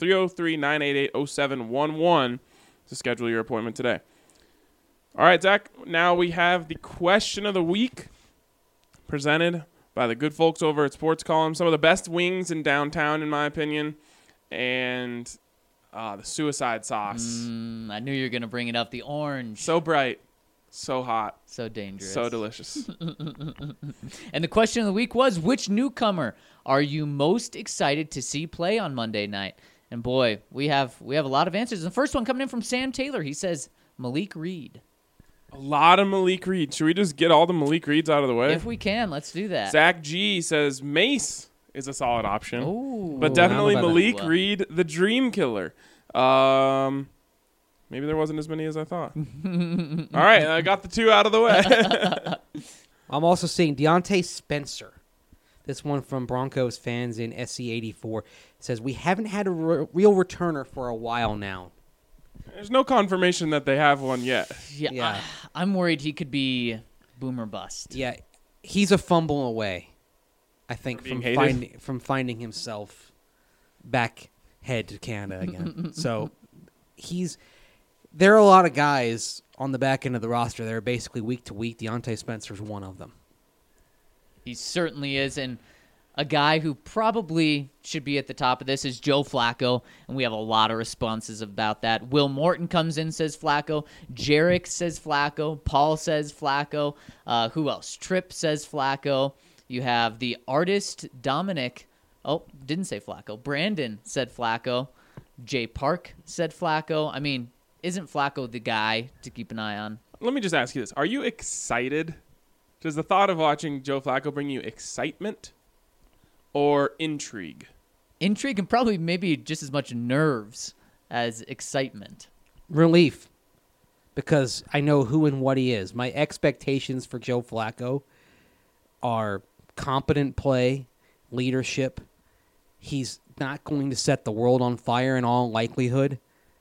303-988-0711 to schedule your appointment today. All right, Zach, now we have the question of the week presented by the good folks over at Sports Column. Some of the best wings in downtown, in my opinion, and the suicide sauce. I knew you were going to bring it up. The orange. So bright, so hot, so dangerous, so delicious. And the question of the week was, which newcomer are you most excited to see play on Monday night? And boy, we have a lot of answers. The first one coming in from Sam Taylor. He says Malik Reed. A lot of Malik Reed. Should we just get all the Malik Reeds out of the way? If we can, let's do that. Zach G says Mace is a solid option. Ooh. But definitely I don't know Malik about that. Reed, the dream killer. Maybe there wasn't as many as I thought. All right, I got the 2 out of the way. I'm also seeing Deontay Spencer. This one from Broncos fans in SC84 says, we haven't had a real returner for a while now. There's no confirmation that they have one yet. Yeah. I'm worried he could be boom or bust. Yeah, he's a fumble away, I think, From from being hated? finding himself back head to Canada again. So there are a lot of guys on the back end of the roster that are basically week to week. Deontay Spencer's one of them. He certainly is, and a guy who probably should be at the top of this is Joe Flacco, and we have a lot of responses about that. Will Morton comes in, says Flacco. Jarek says Flacco. Paul says Flacco. Who else? Tripp says Flacco. You have the artist Dominic. Oh, didn't say Flacco. Brandon said Flacco. Jay Park said Flacco. I mean, isn't Flacco the guy to keep an eye on? Let me just ask you this. Are you excited? Does the thought of watching Joe Flacco bring you excitement or intrigue? Intrigue and probably maybe just as much nerves as excitement. Relief, because I know who and what he is. My expectations for Joe Flacco are competent play, leadership. He's not going to set the world on fire in all likelihood.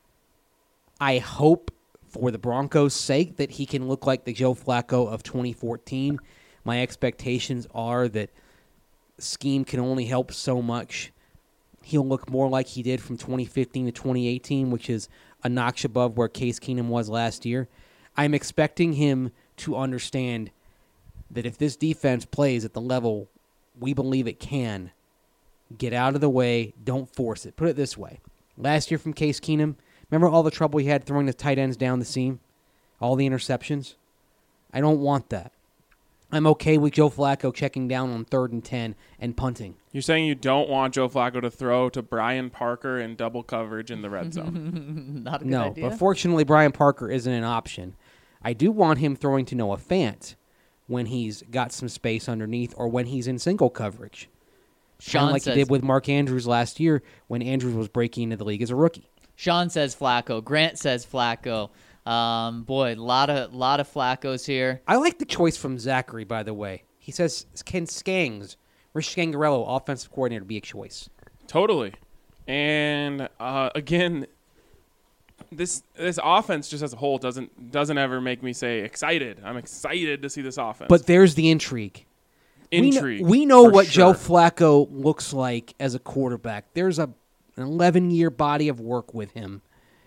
I hope, for the Broncos' sake, that he can look like the Joe Flacco of 2014. My expectations are that scheme can only help so much. He'll look more like he did from 2015 to 2018, which is a notch above where Case Keenum was last year. I'm expecting him to understand that if this defense plays at the level we believe it can, get out of the way, don't force it. Put it this way. Last year from Case Keenum, remember all the trouble he had throwing the tight ends down the seam? All the interceptions? I don't want that. I'm okay with Joe Flacco checking down on 3rd and 10 and punting. You're saying you don't want Joe Flacco to throw to Brian Parker in double coverage in the red zone? Not a good idea. No, but fortunately Brian Parker isn't an option. I do want him throwing to Noah Fant when he's got some space underneath or when he's in single coverage. Kind of like he did with Mark Andrews last year when Andrews was breaking into the league as a rookie. Sean says Flacco. Grant says Flacco. Boy, lot of Flaccos here. I like the choice from Zachary, by the way. He says, can Rich Scangarello, offensive coordinator, be a choice? Totally. And again, this offense just as a whole doesn't ever make me say excited. I'm excited to see this offense. But there's the intrigue. Intrigue. We know what sure. Joe Flacco looks like as a quarterback. There's an 11-year body of work with him.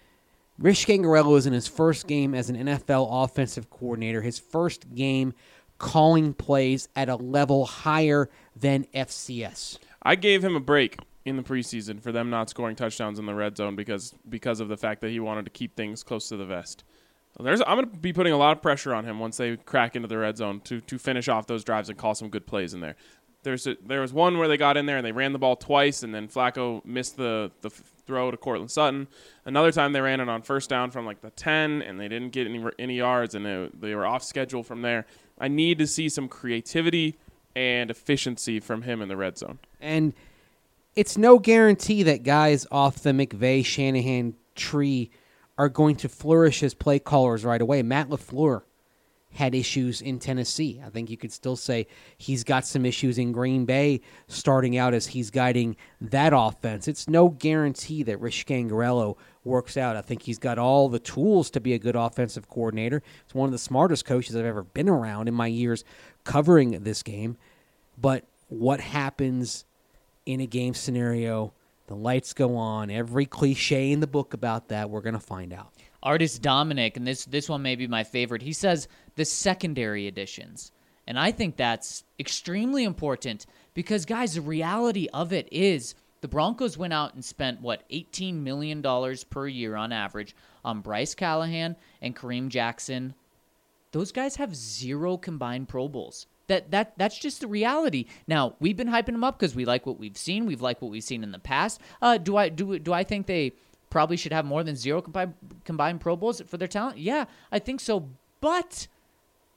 Rich Scangarello is in his first game as an NFL offensive coordinator, his first game calling plays at a level higher than FCS. I gave him a break in the preseason for them not scoring touchdowns in the red zone because of the fact that he wanted to keep things close to the vest. I'm going to be putting a lot of pressure on him once they crack into the red zone to finish off those drives and call some good plays in there. There was one where they got in there and they ran the ball twice, and then Flacco missed the throw to Cortland Sutton. Another time they ran it on first down from like the 10, and they didn't get any yards, and they were off schedule from there. I need to see some creativity and efficiency from him in the red zone. And it's no guarantee that guys off the McVay-Shanahan tree are going to flourish as play callers right away. Matt LaFleur had issues in Tennessee. I think you could still say he's got some issues in Green Bay starting out as he's guiding that offense. It's no guarantee that Rich Scangarello works out. I think he's got all the tools to be a good offensive coordinator. He's one of the smartest coaches I've ever been around in my years covering this game. But what happens in a game scenario? The lights go on. Every cliche in the book about that, we're going to find out. Artist Dominic, and this one may be my favorite, he says the secondary additions. And I think that's extremely important because, guys, the reality of it is the Broncos went out and spent, $18 million per year on average on Bryce Callahan and Kareem Jackson. Those guys have 0 combined Pro Bowls. That's just the reality. Now, we've been hyping them up because we like what we've seen. We've liked what we've seen in the past. Do I think they probably should have more than 0 combined Pro Bowls for their talent? Yeah, I think so. But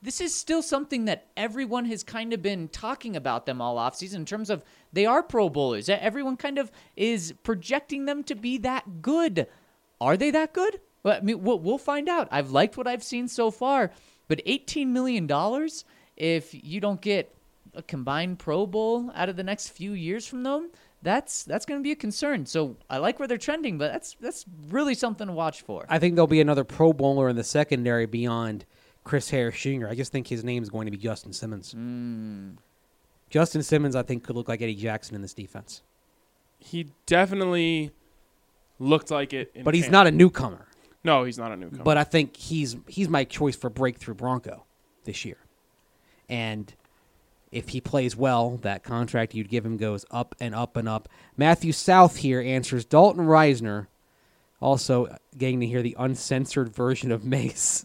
this is still something that everyone has kind of been talking about them all offseason in terms of they are Pro Bowlers. Everyone kind of is projecting them to be that good. Are they that good? Well, I mean, we'll find out. I've liked what I've seen so far, but $18 million, if you don't get a combined Pro Bowl out of the next few years from them, that's going to be a concern. So I like where they're trending, but that's really something to watch for. I think there'll be another Pro Bowler in the secondary beyond Chris Harris Jr. I just think his name is going to be Justin Simmons. Justin Simmons, I think, could look like Eddie Jackson in this defense. He definitely looked like it. But he's not a newcomer. No, he's not a newcomer. But I think he's my choice for breakthrough Bronco this year. And if he plays well, that contract you'd give him goes up and up and up. Matthew South here answers Dalton Reisner, also getting to hear the uncensored version of Mace.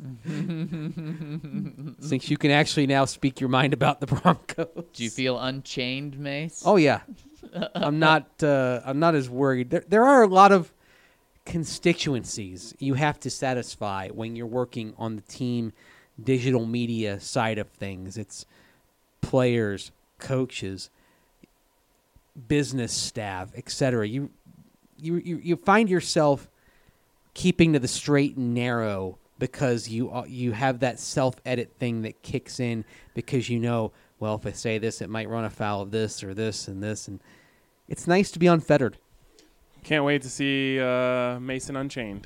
Since you can actually now speak your mind about the Broncos. Do you feel unchained, Mace? Oh, yeah. I'm not as worried. There are a lot of constituencies you have to satisfy when you're working on the team digital media side of things. It's players, coaches, business staff, etc. You find yourself keeping to the straight and narrow because you have that self-edit thing that kicks in because well, if I say this, it might run afoul of this or this, and it's nice to be unfettered. Can't wait to see Mason Unchained.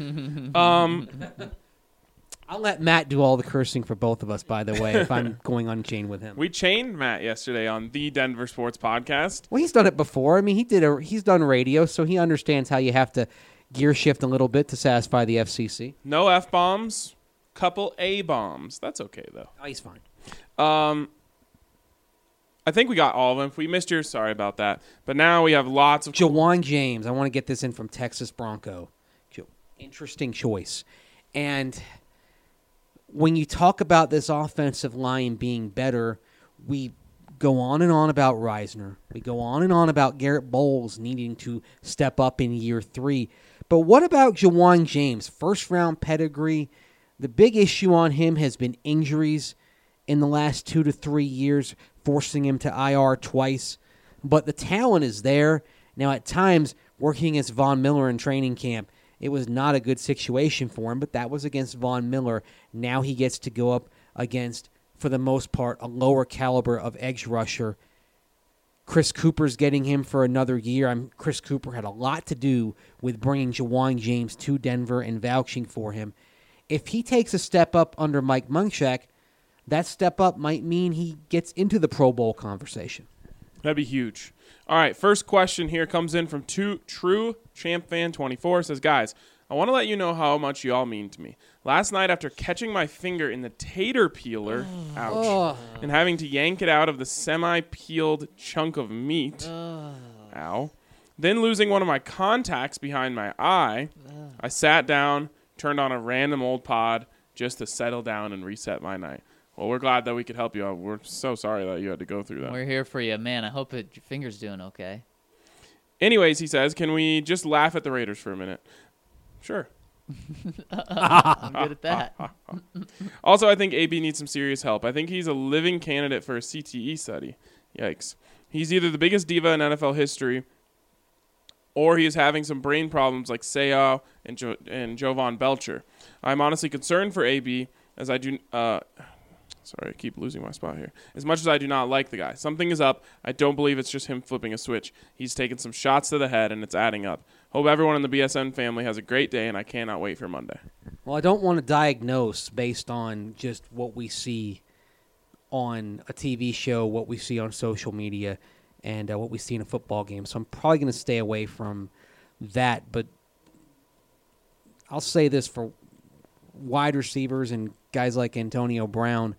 I'll let Matt do all the cursing for both of us, by the way, if I'm going unchained with him. We chained Matt yesterday on the Denver Sports Podcast. Well, he's done it before. I mean, he's done radio, so he understands how you have to gear shift a little bit to satisfy the FCC. No F-bombs, couple A-bombs. That's okay, though. Oh, he's fine. I think we got all of them. If we missed yours, sorry about that. But now we have lots of... Jawan James. I want to get this in from Texas Bronco. Interesting choice. And when you talk about this offensive line being better, we go on and on about Reisner. We go on and on about Garrett Bowles needing to step up in year 3. But what about Jawan James? First-round pedigree. The big issue on him has been injuries in the last 2 to 3 years, forcing him to IR twice. But the talent is there. Now, at times, working against Von Miller in training camp, it was not a good situation for him, but that was against Von Miller. Now he gets to go up against, for the most part, a lower caliber of edge rusher. Chris Cooper's getting him for another year. Chris Cooper had a lot to do with bringing Jawan James to Denver and vouching for him. If he takes a step up under Mike Munchak, that step up might mean he gets into the Pro Bowl conversation. That'd be huge. All right, first question here comes in from True Champ Fan 24. Says, guys, I want to let you know how much you all mean to me. Last night, after catching my finger in the tater peeler, ouch, and having to yank it out of the semi-peeled chunk of meat, ow, then losing one of my contacts behind my eye, I sat down, turned on a random old pod just to settle down and reset my night. Well, we're glad that we could help you out. We're so sorry that you had to go through that. We're here for you, man. I hope your finger's doing okay. Anyways, he says, can we just laugh at the Raiders for a minute? Sure. I'm good at that. Also, I think AB needs some serious help. I think he's a living candidate for a CTE study. Yikes. He's either the biggest diva in NFL history, or he is having some brain problems like Seau and Jovan Belcher. I'm honestly concerned for AB as I do... Sorry, I keep losing my spot here. As much as I do not like the guy, something is up. I don't believe it's just him flipping a switch. He's taken some shots to the head, and it's adding up. Hope everyone in the BSN family has a great day, and I cannot wait for Monday. Well, I don't want to diagnose based on just what we see on a TV show, what we see on social media, and what we see in a football game. So I'm probably going to stay away from that. But I'll say this for wide receivers and guys like Antonio Brown.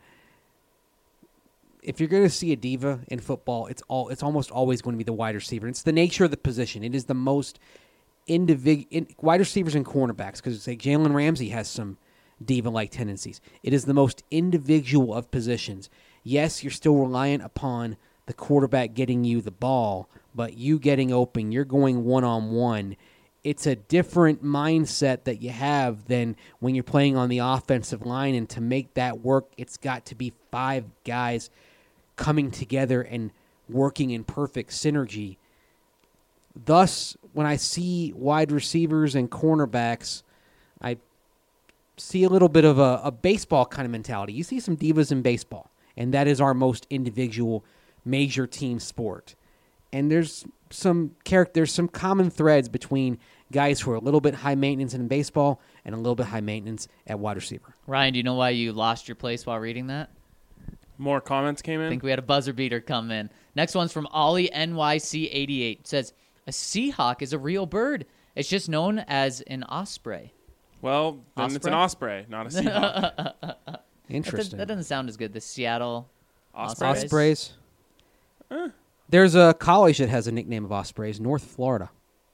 If you're going to see a diva in football, it's almost always going to be the wide receiver. It's the nature of the position. It is the most wide receivers and cornerbacks, because it's like Jalen Ramsey has some diva-like tendencies. It is the most individual of positions. Yes, you're still reliant upon the quarterback getting you the ball, but you getting open, you're going one-on-one. it's a different mindset that you have than when you're playing on the offensive line. And to make that work, it's got to be 5 guys coming together and working in perfect synergy. Thus, when I see wide receivers and cornerbacks, I see a little bit of a baseball kind of mentality. You see some divas in baseball, and that is our most individual major team sport. And there's some common threads between guys who are a little bit high maintenance in baseball and a little bit high maintenance at wide receiver. Ryan, do you know why you lost your place while reading that? More comments came in? I think we had a buzzer beater come in. Next one's from Ollie NYC88. It says, a seahawk is a real bird. It's just known as an osprey. Well, then Osprey? it's an osprey, not a seahawk. Interesting. That doesn't sound as good. The Seattle Ospreys. There's a college that has a nickname of Ospreys, North Florida.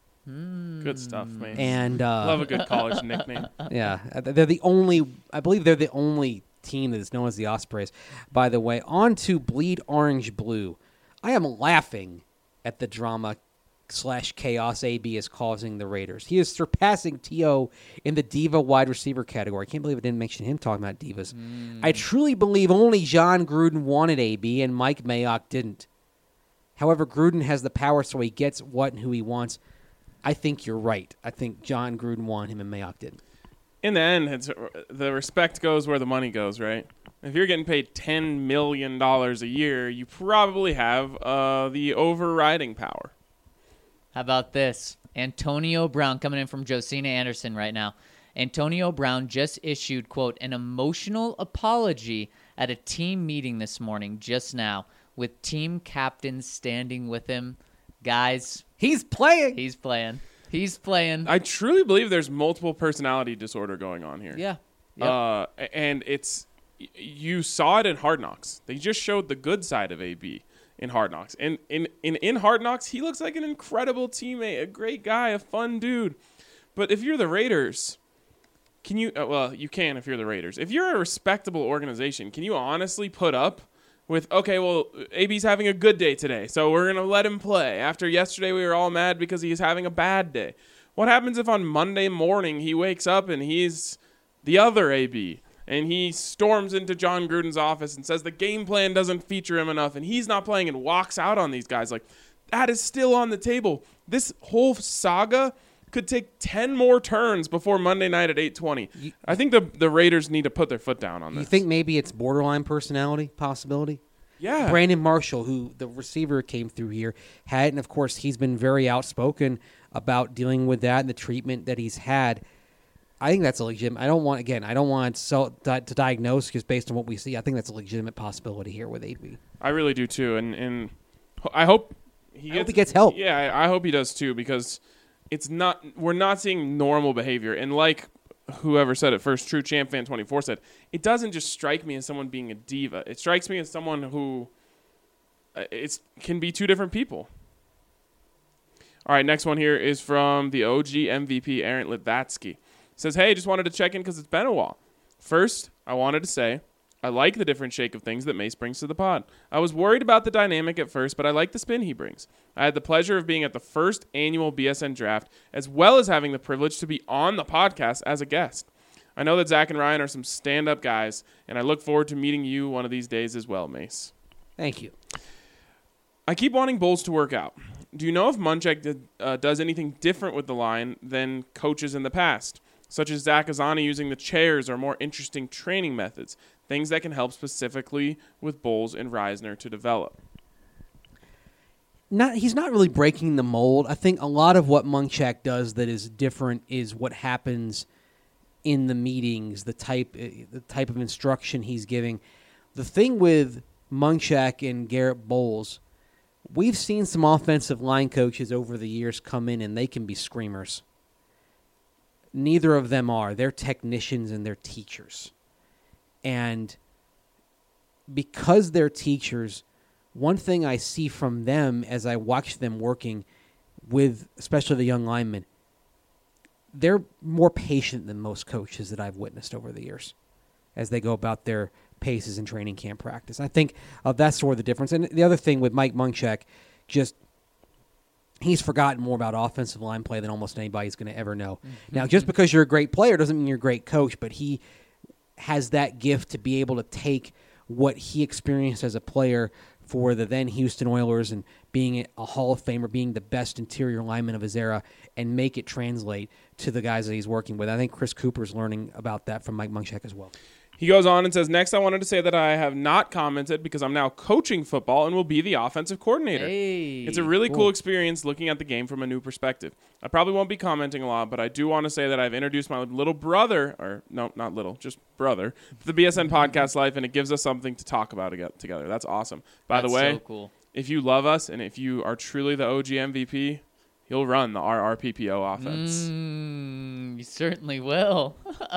Good stuff, man. And love a good college nickname. Yeah, they're the only. I believe they're the only team that is known as the Ospreys. By the way, on to Bleed Orange Blue. I am laughing at the drama / chaos AB is causing the Raiders. He is surpassing T.O. in the diva wide receiver category. I can't believe I didn't mention him talking about divas. I truly believe only John Gruden wanted AB and Mike Mayock didn't. However, Gruden has the power, so he gets what and who he wants. I think you're right. I think John Gruden wanted him and Mayock didn't. In the end, the respect goes where the money goes, right? If you're getting paid $10 million a year, you probably have the overriding power. How about this? Antonio Brown coming in from Josina Anderson right now. Antonio Brown just issued, quote, an emotional apology at a team meeting this morning just now with team captains standing with him. Guys. He's playing. He's playing. He's playing. I truly believe there's multiple personality disorder going on here. Yeah. Yep. And you saw it in Hard Knocks. They just showed the good side of AB in Hard Knocks. And in Hard Knocks, he looks like an incredible teammate, a great guy, a fun dude. But if you're the Raiders, can you well, you can if you're the Raiders. If you're a respectable organization, can you honestly put up with, okay, well, AB's having a good day today, so we're going to let him play. After yesterday, we were all mad because he's having a bad day. What happens if on Monday morning he wakes up and he's the other AB, and he storms into John Gruden's office and says the game plan doesn't feature him enough, and he's not playing and walks out on these guys? Like, that is still on the table. This whole saga could take 10 more turns before Monday night at 8:20. I think the Raiders need to put their foot down on this. You think maybe it's borderline personality possibility? Yeah. Brandon Marshall, who the receiver came through here, had, and of course he's been very outspoken about dealing with that and the treatment that he's had. I think that's a legitimate. I don't want to diagnose because based on what we see, I think that's a legitimate possibility here with AB. I really do too, and I hope he gets help. Yeah, I hope he does too, because we're not seeing normal behavior. And like whoever said it first, True Champ Fan 24 said, it doesn't just strike me as someone being a diva. It strikes me as someone who can be two different people. All right, next one here is from the OG MVP, Aaron Litvatsky. Says, hey, just wanted to check in because it's been a while. First, I wanted to say I like the different shake of things that Mace brings to the pod. I was worried about the dynamic at first, but I like the spin he brings. I had the pleasure of being at the first annual BSN draft, as well as having the privilege to be on the podcast as a guest. I know that Zach and Ryan are some stand-up guys, and I look forward to meeting you one of these days as well, Mace. Thank you. I keep wanting Bulls to work out. Do you know if Munchak does anything different with the line than coaches in the past, such as Zach Azani using the chairs or more interesting training methods, things that can help specifically with Bulls and Reisner to develop? He's not really breaking the mold. I think a lot of what Munchak does that is different is what happens in the meetings, the type of instruction he's giving. The thing with Munchak and Garrett Bowles, we've seen some offensive line coaches over the years come in and they can be screamers. Neither of them are. They're technicians and they're teachers. And because they're teachers, one thing I see from them as I watch them working with especially the young linemen, they're more patient than most coaches that I've witnessed over the years as they go about their paces in training camp practice. I think that's sort of the difference. And the other thing with Mike Munchak, just he's forgotten more about offensive line play than almost anybody's going to ever know. Now, just because you're a great player doesn't mean you're a great coach, but he has that gift to be able to take what he experienced as a player for the then Houston Oilers and being a Hall of Famer, being the best interior lineman of his era, and make it translate to the guys that he's working with. I think Chris Cooper's learning about that from Mike Munchak as well. He goes on and says, next I wanted to say that I have not commented because I'm now coaching football and will be the offensive coordinator. Hey, it's a really cool experience looking at the game from a new perspective. I probably won't be commenting a lot, but I do want to say that I've introduced my little brother, or no, not little, just brother, to the BSN podcast life, and it gives us something to talk about together. That's awesome. By the way, so cool. If you love us and if you are truly the OG MVP, you'll run the RRPPO offense. You certainly will.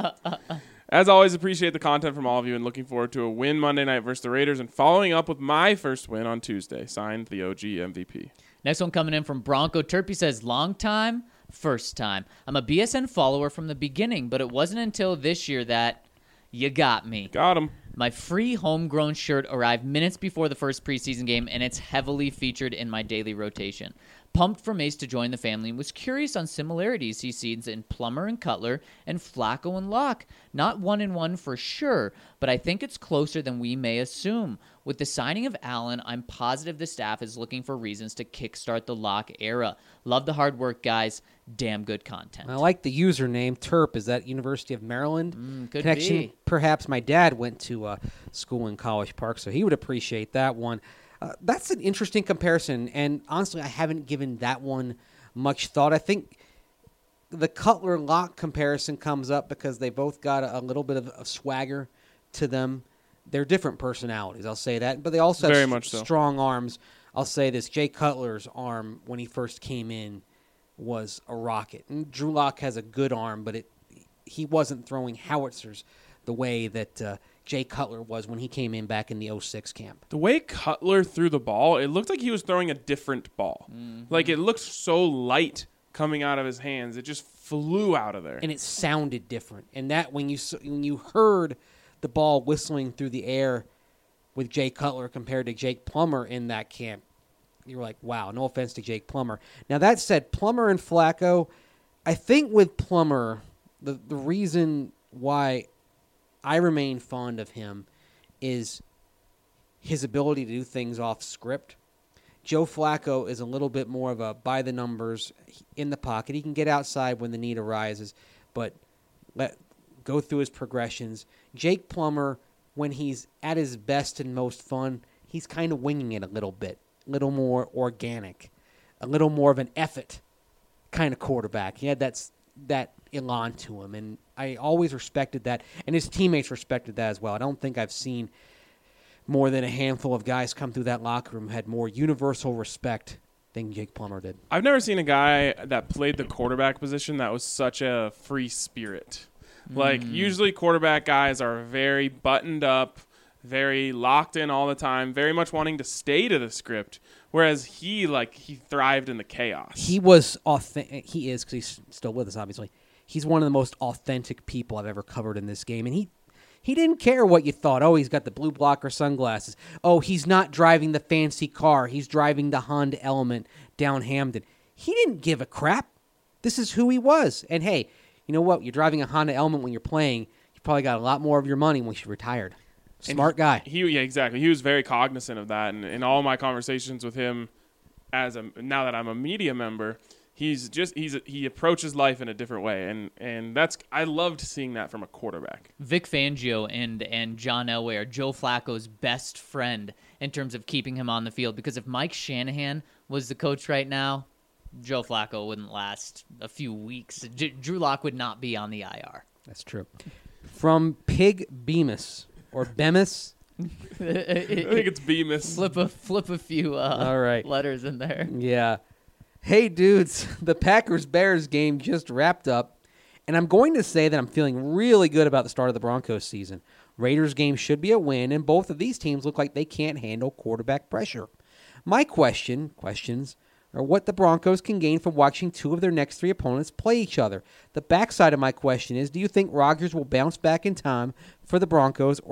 As always, appreciate the content from all of you and looking forward to a win Monday night versus the Raiders and following up with my first win on Tuesday. Signed, the OG MVP. Next one coming in from Bronco Turpy says, long time, first time. I'm a BSN follower from the beginning, but it wasn't until this year that you got me. Got him. My free homegrown shirt arrived minutes before the first preseason game, and it's heavily featured in my daily rotation. Pumped for Mace to join the family and was curious on similarities he sees in Plummer and Cutler and Flacco and Locke. Not 1-1 for sure, but I think it's closer than we may assume. With the signing of Allen, I'm positive the staff is looking for reasons to kickstart the Locke era. Love the hard work, guys. Damn good content. I like the username, Terp. Is that University of Maryland could connection? be. Perhaps my dad went to school in College Park, so he would appreciate that one. That's an interesting comparison, and honestly, I haven't given that one much thought. I think the Cutler-Locke comparison comes up because they both got a little bit of a swagger to them. They're different personalities, I'll say that, but they also have Very much so. strong arms. I'll say this, Jay Cutler's arm when he first came in was a rocket. And Drew Lock has a good arm, but he wasn't throwing howitzers the way that Jay Cutler was when he came in back in the 06 camp. The way Cutler threw the ball, it looked like he was throwing a different ball. Like, it looked so light coming out of his hands. It just flew out of there. And it sounded different. And that when you heard the ball whistling through the air with Jay Cutler compared to Jake Plummer in that camp, you were like, wow, no offense to Jake Plummer. Now, that said, Plummer and Flacco, I think with Plummer, the reason why I remain fond of him is his ability to do things off script. Joe Flacco is a little bit more of a by the numbers in the pocket. He can get outside when the need arises, but go through his progressions. Jake Plummer, when he's at his best and most fun, he's kind of winging it a little bit, a little more organic, a little more of an effort kind of quarterback. He had that elan to him, and I always respected that, and his teammates respected that as well. I don't think I've seen more than a handful of guys come through that locker room who had more universal respect than Jake Plummer did. I've never seen a guy that played the quarterback position that was such a free spirit. Like, usually quarterback guys are very buttoned up, very locked in all the time, very much wanting to stay to the script, whereas he thrived in the chaos. He was authentic. He is, because he's still with us, obviously. He's one of the most authentic people I've ever covered in this game, and he didn't care what you thought. Oh, he's got the blue blocker sunglasses. Oh, he's not driving the fancy car. He's driving the Honda Element down Hamden. He didn't give a crap. This is who he was. And hey, you know what? You're driving a Honda Element when you're playing. You probably got a lot more of your money once you're retired. Smart guy. Yeah, exactly. He was very cognizant of that, and in all my conversations with him, now that I'm a media member, he approaches life in a different way, and I loved seeing that from a quarterback. Vic Fangio and John Elway are Joe Flacco's best friend in terms of keeping him on the field, because if Mike Shanahan was the coach right now, Joe Flacco wouldn't last a few weeks. Drew Lock would not be on the IR. That's true. From Pig Bemis, or Bemis. I think it's Bemis. Flip a few all right. letters in there. Yeah. Hey, dudes, the Packers-Bears game just wrapped up, and I'm going to say that I'm feeling really good about the start of the Broncos season. Raiders game should be a win, and both of these teams look like they can't handle quarterback pressure. My questions are what the Broncos can gain from watching two of their next three opponents play each other. The backside of my question is, do you think Rodgers will bounce back in time for the Broncos, or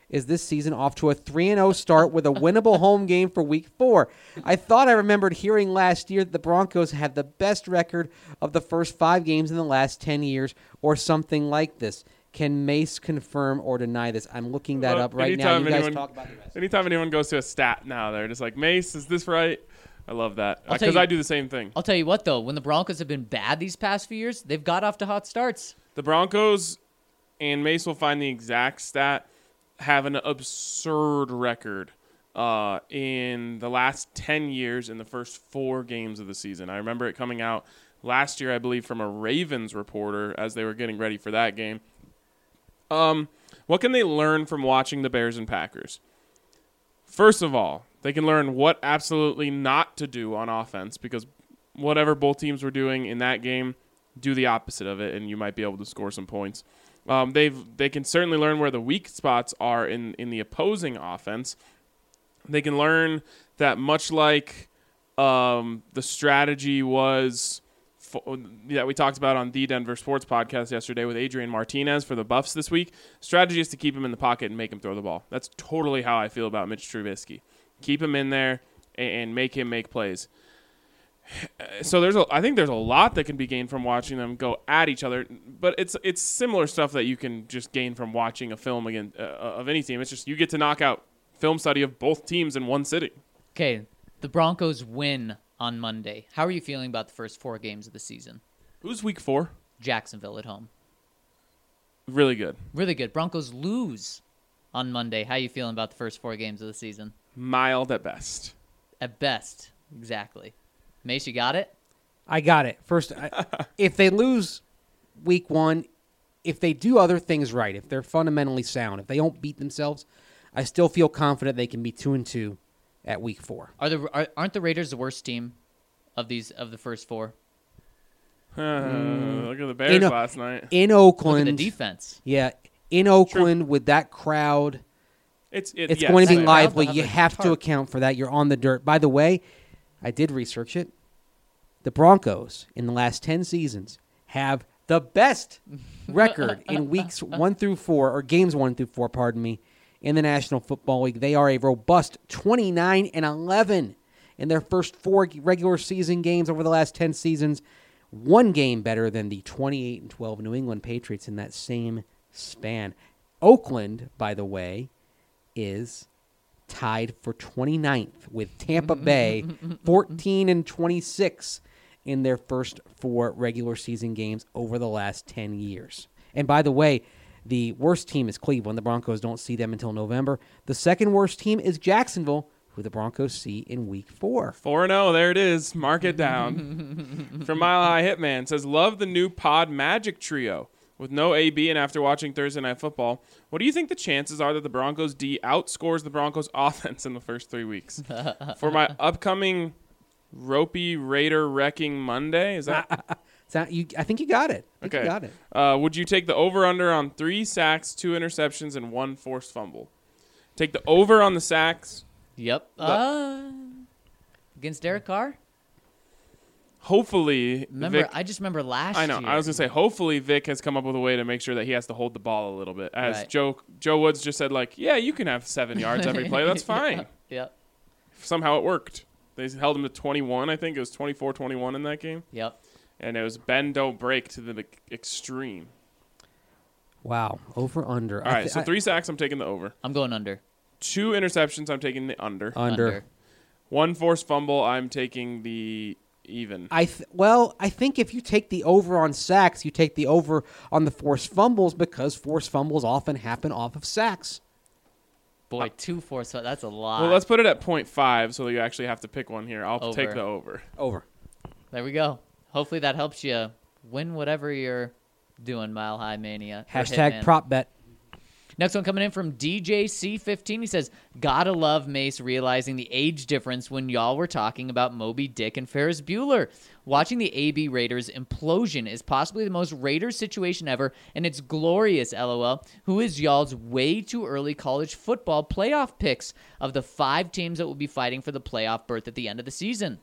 is this season off to a 3-0 start with a winnable home game for Week 4. I thought I remembered hearing last year that the Broncos had the best record of the first 5 games in the last 10 years or something like this. Can Mace confirm or deny this? I'm looking that up right now. You guys talk about the rest. Anytime anyone goes to a stat now, they're just like, Mace, is this right? I love that. Because I do the same thing. I'll tell you what, though. When the Broncos have been bad these past few years, they've got off to hot starts. The Broncos, and Mace will find the exact stat, have an absurd record in the last 10 years in the first 4 games of the season. I remember it coming out last year, I believe, from a Ravens reporter as they were getting ready for that game. What can they learn from watching the Bears and Packers? First of all, they can learn what absolutely not to do on offense, because whatever both teams were doing in that game, do the opposite of it, and you might be able to score some points. They can certainly learn where the weak spots are in the opposing offense. They can learn that much like the strategy was that we talked about on the Denver Sports Podcast yesterday with Adrian Martinez for the Buffs this week. Strategy is to keep him in the pocket and make him throw the ball. That's totally how I feel about Mitch Trubisky. Keep him in there and make him make plays. So I think there's a lot that can be gained from watching them go at each other, but it's similar stuff that you can just gain from watching a film again of any team. It's just you get to knock out film study of both teams in one sitting. Okay, the Broncos win on Monday. How are you feeling about the first 4 games of the season? Who's week 4? Jacksonville at home. Really good. Really good. Broncos lose on Monday. How are you feeling about the first 4 games of the season? Mild at best. At best, exactly. Mace, you got it? I got it. First, if they lose week 1, if they do other things right, if they're fundamentally sound, if they don't beat themselves, I still feel confident they can be 2-2 at week 4. Aren't the Raiders the worst team of the first 4? Look at the Bears last night. In Oakland. Look at the defense. Yeah, in Oakland with that crowd. It's going to be lively. You have to account for that. You're on the dirt. By the way, I did research it. The Broncos in the last 10 seasons have the best record in weeks 1 through 4, or games 1 through 4, pardon me, in the National Football League. They are a robust 29-11 in their first 4 regular season games over the last 10 seasons. 1 game better than the 28-12 New England Patriots in that same span. Oakland, by the way, is tied for 29th with Tampa Bay, 14-26 in their first 4 regular season games over the last 10 years. And by the way, the worst team is Cleveland. The Broncos don't see them until November. The second worst team is Jacksonville, who the Broncos see in week 4. 4-0, there it is. Mark it down. From Mile High Hitman says, love the new Pod Magic Trio. With no AB and after watching Thursday Night Football, what do you think the chances are that the Broncos D outscores the Broncos offense in the first 3 weeks? For my upcoming Ropey Raider Wrecking Monday, is that... I think you got it. You got it. Would you take the over-under on 3 sacks, 2 interceptions, and 1 forced fumble? Take the over on the sacks. Yep. Against Derek Carr? Hopefully, I just remember last year. I know. I was going to say, hopefully Vic has come up with a way to make sure that he has to hold the ball a little bit. As right. Joe Woods just said, like, yeah, you can have 7 yards every play. That's fine. Yep. Somehow it worked. They held him to 21. I think it was 24-21 in that game. Yep. And it was bend, don't break to the extreme. Wow. Over, under. All right, so 3 sacks, I'm taking the over. I'm going under. 2 interceptions, I'm taking the under. Under. 1 forced fumble, I'm taking the even. I think if you take the over on sacks, you take the over on the forced fumbles, because forced fumbles often happen off of sacks. Boy, 2 forced fumbles, that's a lot. Well, let's put it at 0.5 so you actually have to pick one here. I'll Over. take the over. Over. There we go. Hopefully that helps you win whatever you're doing, Mile High Mania. Hashtag prop bet. Next one coming in from DJC15. He says, gotta love Mace realizing the age difference when y'all were talking about Moby Dick and Ferris Bueller. Watching the AB Raiders implosion is possibly the most Raiders situation ever, and it's glorious, LOL. Who is y'all's way too early college football playoff picks of the 5 teams that will be fighting for the playoff berth at the end of the season?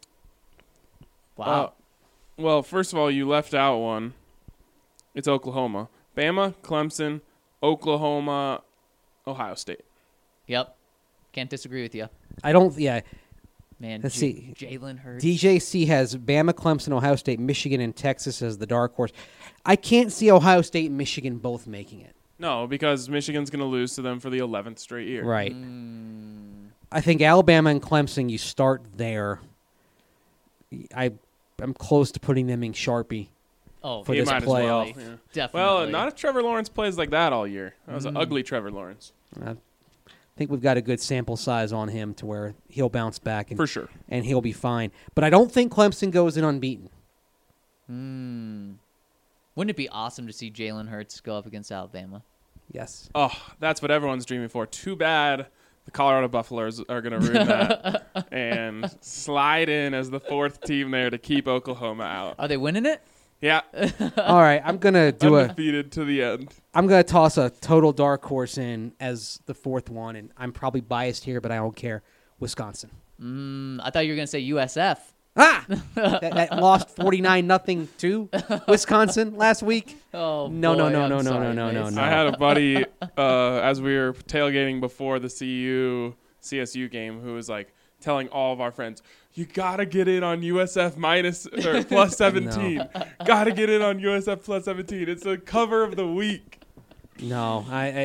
Wow. Well, first of all, you left out one. It's Oklahoma. Bama, Clemson, Oklahoma, Ohio State. Yep. Can't disagree with you. I don't. Yeah. Man, Let's see. Jalen Hurts. DJC has Bama, Clemson, Ohio State, Michigan, and Texas as the dark horse. I can't see Ohio State and Michigan both making it. No, because Michigan's going to lose to them for the 11th straight year. Right. I think Alabama and Clemson, you start there. I'm close to putting them in Sharpie Oh, for He this might as well. playoff. Yeah. definitely. Well, not if Trevor Lawrence plays like that all year. That was an ugly Trevor Lawrence. I think we've got a good sample size on him to where he'll bounce back. And, For sure. And he'll be fine. But I don't think Clemson goes in unbeaten. Wouldn't it be awesome to see Jalen Hurts go up against Alabama? Yes. Oh, that's what everyone's dreaming for. Too bad the Colorado Buffaloes are going to ruin that and slide in as the 4th team there to keep Oklahoma out. Are they winning it? Yeah. All right, I'm gonna do Undefeated to the end. I'm gonna toss a total dark horse in as the 4th one, and I'm probably biased here, but I don't care. Wisconsin. I thought you were going to say USF. that lost 49-0 to Wisconsin last week. Oh, no. boy, I'm sorry, Mace. I had a buddy as we were tailgating before the CSU game who was like telling all of our friends, you got to get in on USF plus 17. No. Got to get in on USF plus 17. It's the cover of the week. No,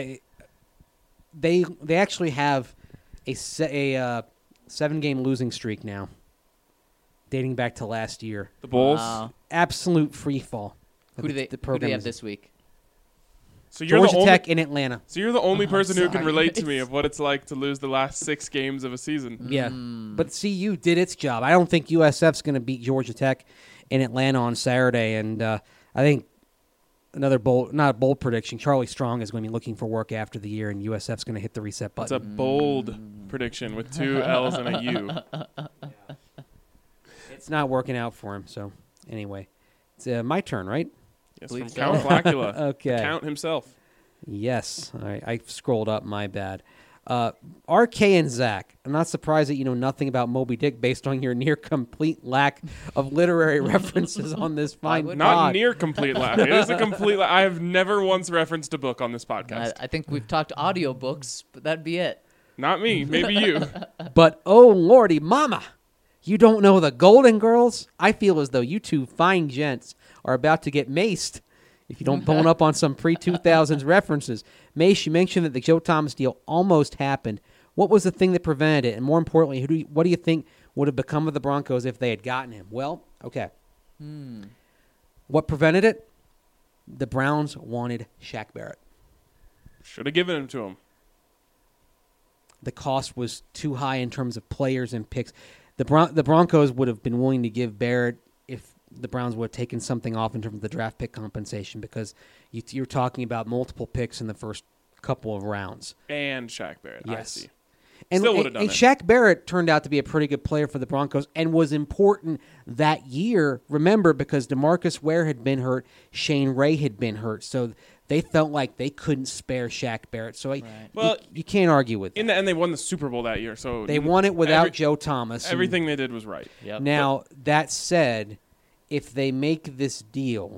they actually have a 7-game losing streak now, dating back to last year. The Bulls? Wow. Absolute free fall. Who do they have this week? So you're Georgia the only, Tech in Atlanta. So you're the only person who can sorry. relate to me of what it's like to lose the last 6 games of a season. Yeah, but CU did its job. I don't think USF's going to beat Georgia Tech in Atlanta on Saturday, and I think another not a bold prediction. Charlie Strong is going to be looking for work after the year, and USF's going to hit the reset It's button. a bold prediction with 2 L's and a U. It's not working out for him. So anyway, it's my turn, right? Yes, Believe from so. Count Blackula. Okay. The Count himself. Yes. All right. I scrolled up. My bad. RK and Zach, I'm not surprised that you know nothing about Moby Dick based on your near complete lack of literary references on this fine would Not pod. near complete lack. It is a complete lack. I have never once referenced a book on this podcast. I think we've talked audiobooks, but that'd be it. Not me. Maybe you. But oh lordy, mama, you don't know the Golden Girls? I feel as though you two fine gents are about to get maced if you don't bone up on some pre-2000s references. Mace, you mentioned that the Joe Thomas deal almost happened. What was the thing that prevented it? And more importantly, what do you think would have become of the Broncos if they had gotten him? Well, okay. What prevented it? The Browns wanted Shaq Barrett. Should have given him to him. The cost was too high in terms of players and picks. The Broncos would have been willing to give Barrett if the Browns would have taken something off in terms of the draft pick compensation, because you're talking about multiple picks in the first couple of rounds. And Shaq Barrett. I Yes. see. And, Still would have done and it. Shaq Barrett turned out to be a pretty good player for the Broncos and was important that year, remember, because DeMarcus Ware had been hurt, Shane Ray had been hurt, so they felt like they couldn't spare Shaq Barrett. So Well, you can't argue with that. In the end, they won the Super Bowl that year. So They won it without Joe Thomas. Everything they did was right. Yep. Now, that said, if they make this deal,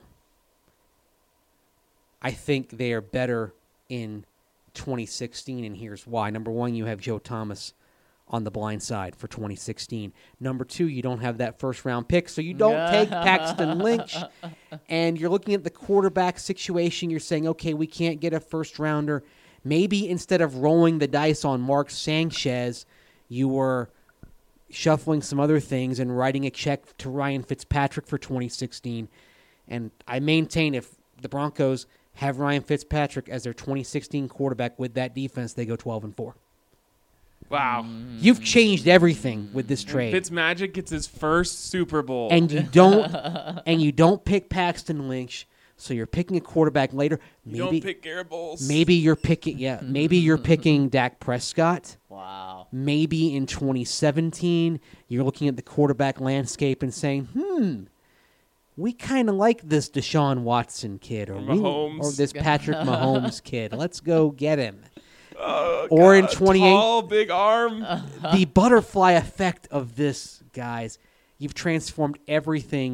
I think they are better in 2016, and here's why. Number one, you have Joe Thomas on the blind side for 2016. Number two, you don't have that first-round pick, so you don't take Paxton Lynch, and you're looking at the quarterback situation. You're saying, okay, we can't get a first-rounder. Maybe instead of rolling the dice on Mark Sanchez, you were shuffling some other things and writing a check to Ryan Fitzpatrick for 2016. And I maintain if the Broncos have Ryan Fitzpatrick as their 2016 quarterback with that defense, they go 12-4. Wow. You've changed everything with this trade. Fitzmagic gets his first Super Bowl. And you don't pick Paxton Lynch, so you're picking a quarterback later. You don't pick Garrett Bowles. Maybe you're picking Dak Prescott. Wow. Maybe in 2017, you're looking at the quarterback landscape and saying, we kind of like this Deshaun Watson kid or this Patrick Mahomes kid. Let's go get him. Or in 28, tall, big arm. the butterfly effect of this, guys, you've transformed everything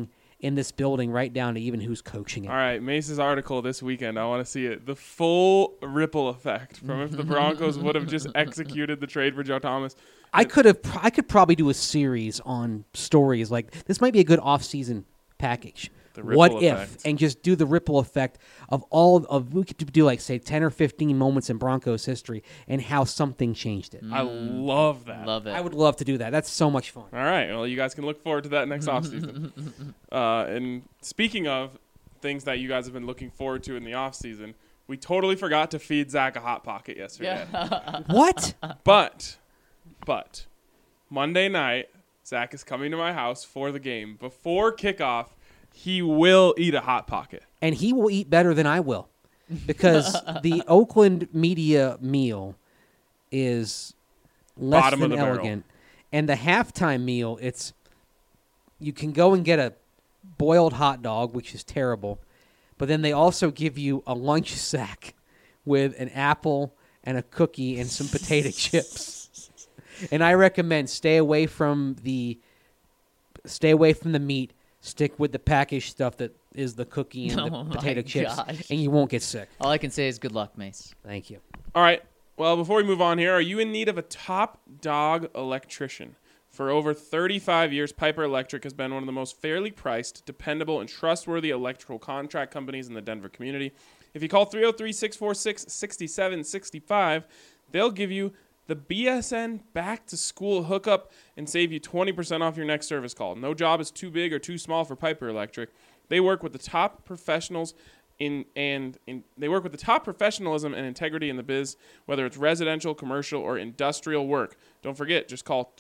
in this building, right down to even who's coaching it. All right, Mace's article this weekend. I want to see it. The full ripple effect from if the Broncos would have just executed the trade for Joe Thomas. I could probably do a series on stories like this. Might be a good off-season package. What if, and just do the ripple effect of all of, we could do like, say, 10 or 15 moments in Broncos history and how something changed it. I love that. Love it. I would love to do that. That's so much fun. All right. Well, you guys can look forward to that next offseason. And speaking of things that you guys have been looking forward to in the offseason, we totally forgot to feed Zach a Hot Pocket yesterday. Yeah. What? But Monday night, Zach is coming to my house for the game. Before kickoff, he will eat a Hot Pocket. And he will eat better than I will, because the Oakland media meal is less Bottom of than the barrel. elegant. And the halftime meal, you can go and get a boiled hot dog, which is terrible, but then they also give you a lunch sack with an apple and a cookie and some potato chips. And I recommend stay away from the meat. Stick with the packaged stuff that is the cookie and the potato chips, and you won't get sick. All I can say is good luck, Mace. Thank you. All right. Well, before we move on here, are you in need of a top dog electrician? For over 35 years, Piper Electric has been one of the most fairly priced, dependable, and trustworthy electrical contract companies in the Denver community. If you call 303-646-6765, they'll give you the BSN back-to-school hookup and save you 20% off your next service call. No job is too big or too small for Piper Electric. They work with the top professionals they work with the top professionalism and integrity in the biz, whether it's residential, commercial, or industrial work. Don't forget, just call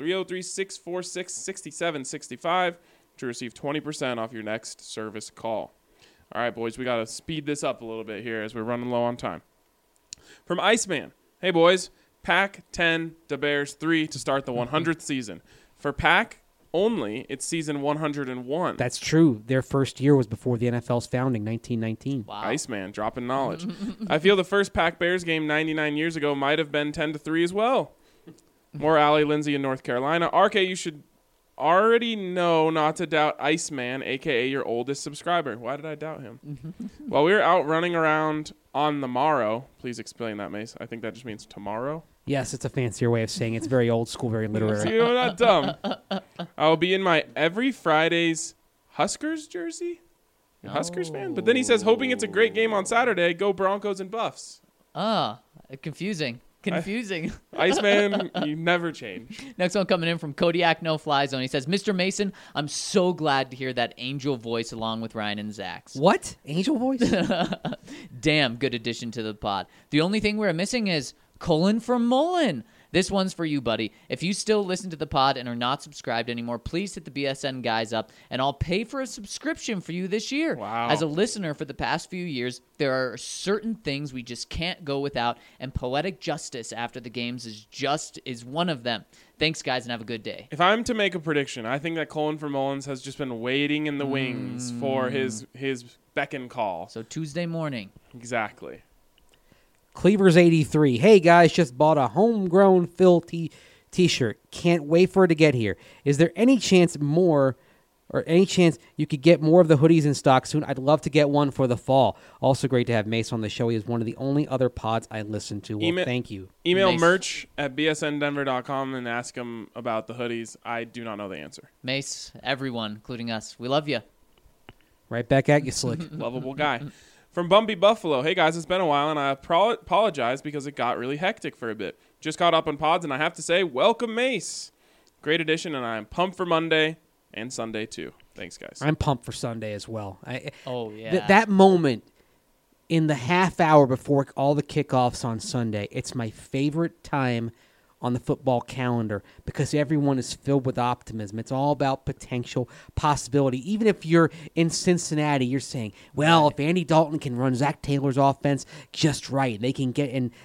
303-646-6765 to receive 20% off your next service call. All right, boys, we got to speed this up a little bit here as we're running low on time. From Iceman, hey, boys. Pack 10, the Bears 3 to start the 100th season. For Pack only, it's season 101. That's true. Their first year was before the NFL's founding, 1919. Wow. Iceman, dropping knowledge. I feel the first Pack Bears game 99 years ago might have been 10-3 as well. More Allie Lindsay in North Carolina. RK, you should already know not to doubt Iceman, a.k.a. your oldest subscriber. Why did I doubt him? While we were out running around on the morrow, please explain that, Mace. I think that just means tomorrow. Yes, it's a fancier way of saying it. It's very old school, very literary. See, I'm not dumb. I'll be in my every Friday's Huskers jersey. A Huskers fan? But then he says, hoping it's a great game on Saturday. Go Broncos and Buffs. Confusing. Iceman, you never change. Next one coming in from Kodiak No Fly Zone. He says, Mr. Mason, I'm so glad to hear that angel voice along with Ryan and Zach's. What? Angel voice? Damn good addition to the pod. The only thing we're missing is Colin from Mullen. This one's for you, buddy. If you still listen to the pod and are not subscribed anymore, please hit the BSN guys up, and I'll pay for a subscription for you this year. Wow. As a listener for the past few years, there are certain things we just can't go without, and poetic justice after the games is one of them. Thanks, guys, and have a good day. If I'm to make a prediction, I think that Colin from Mullins has just been waiting in the wings for his beck and call. So Tuesday morning. Exactly. Cleavers 83. Hey guys, just bought a homegrown Phil t-shirt. Can't wait for it to get here. Is there any chance you could get more of the hoodies in stock soon? I'd love to get one for the fall. Also great to have Mace on the show. He is one of the only other pods I listen to. Well, thank you. Email Mace. merch@bsndenver.com and ask him about the hoodies. I do not know the answer. Mace, everyone, including us, we love you. Right back at you, Slick. Lovable guy. From Bumpy Buffalo, hey guys, it's been a while, and I apologize because it got really hectic for a bit. Just caught up on pods, and I have to say, welcome Mace. Great addition, and I'm pumped for Monday and Sunday too. Thanks, guys. I'm pumped for Sunday as well. That moment in the half hour before all the kickoffs on Sunday, it's my favorite time on the football calendar because everyone is filled with optimism. It's all about potential possibility. Even if you're in Cincinnati, you're saying, well, if Andy Dalton can run Zach Taylor's offense just right, they can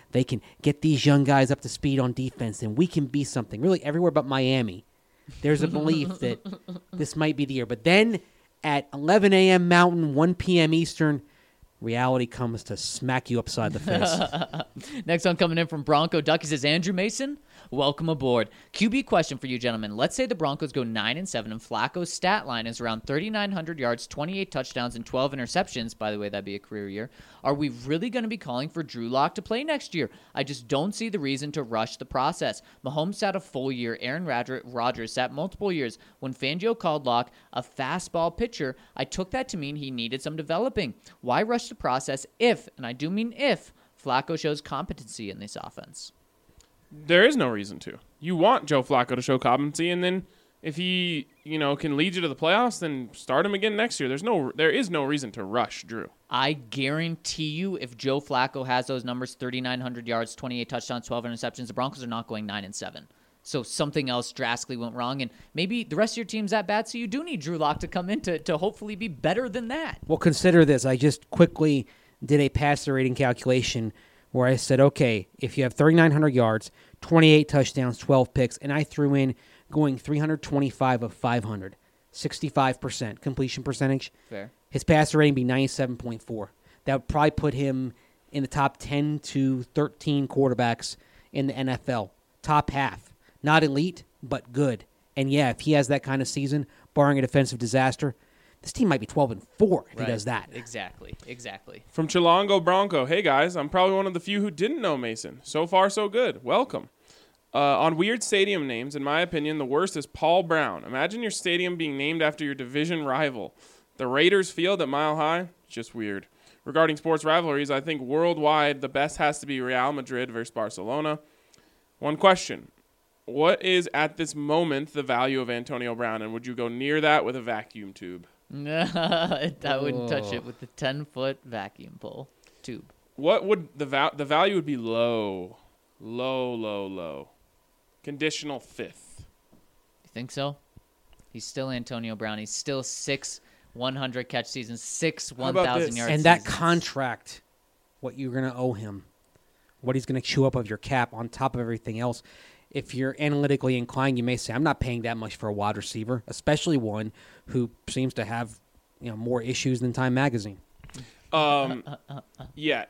get these young guys up to speed on defense, and we can be something. Really, everywhere but Miami, there's a belief that this might be the year. But then at 11 a.m. Mountain, 1 p.m. Eastern, reality comes to smack you upside the face. Next one coming in from Bronco Duck. He says, Andrew Mason, Welcome aboard. QB question for you, gentlemen. Let's say the Broncos go 9-7, and Flacco's stat line is around 3,900 yards, 28 touchdowns, and 12 interceptions. By the way, that'd be a career year. Are we really going to be calling for Drew Lock to play next year? I just don't see the reason to rush the process. Mahomes sat a full year. Aaron Rodgers sat multiple years. When Fangio called Lock a fastball pitcher, I took that to mean he needed some developing. Why rush the process if, and I do mean if, Flacco shows competency in this offense? There is no reason to. You want Joe Flacco to show competency, and then if he, can lead you to the playoffs, then start him again next year. There is no reason to rush Drew. I guarantee you, if Joe Flacco has those numbers, 3,900 yards, 28 touchdowns, 12 interceptions, the Broncos are not going 9-7. So something else drastically went wrong, and maybe the rest of your team's that bad, so you do need Drew Lock to come in to hopefully be better than that. Well, consider this. I just quickly did a passer rating calculation where I said, okay, if you have 3,900 yards, 28 touchdowns, 12 picks, and I threw in going 325 of 500, 65% completion percentage. Fair. His passer rating would be 97.4. That would probably put him in the top 10 to 13 quarterbacks in the NFL. Top half. Not elite, but good. And yeah, if he has that kind of season, barring a defensive disaster, this team might be 12-4 if he does that. Exactly. From Chilango Bronco, hey guys, I'm probably one of the few who didn't know Mason. So far, so good. Welcome. On weird stadium names, in my opinion, the worst is Paul Brown. Imagine your stadium being named after your division rival. The Raiders Field at Mile High? Just weird. Regarding sports rivalries, I think worldwide the best has to be Real Madrid versus Barcelona. One question. What is, at this moment, the value of Antonio Brown, and would you go near that with a vacuum tube? I wouldn't touch it with the 10-foot vacuum pull tube. What would the value would be low. Conditional fifth. You think so? He's still Antonio Brown. He's still 6 100-catch seasons, 6 1,000-yard seasons. And that contract, what you're going to owe him, what he's going to chew up of your cap on top of everything else. If you're analytically inclined, you may say, I'm not paying that much for a wide receiver, especially one who seems to have more issues than Time Magazine. Yeah.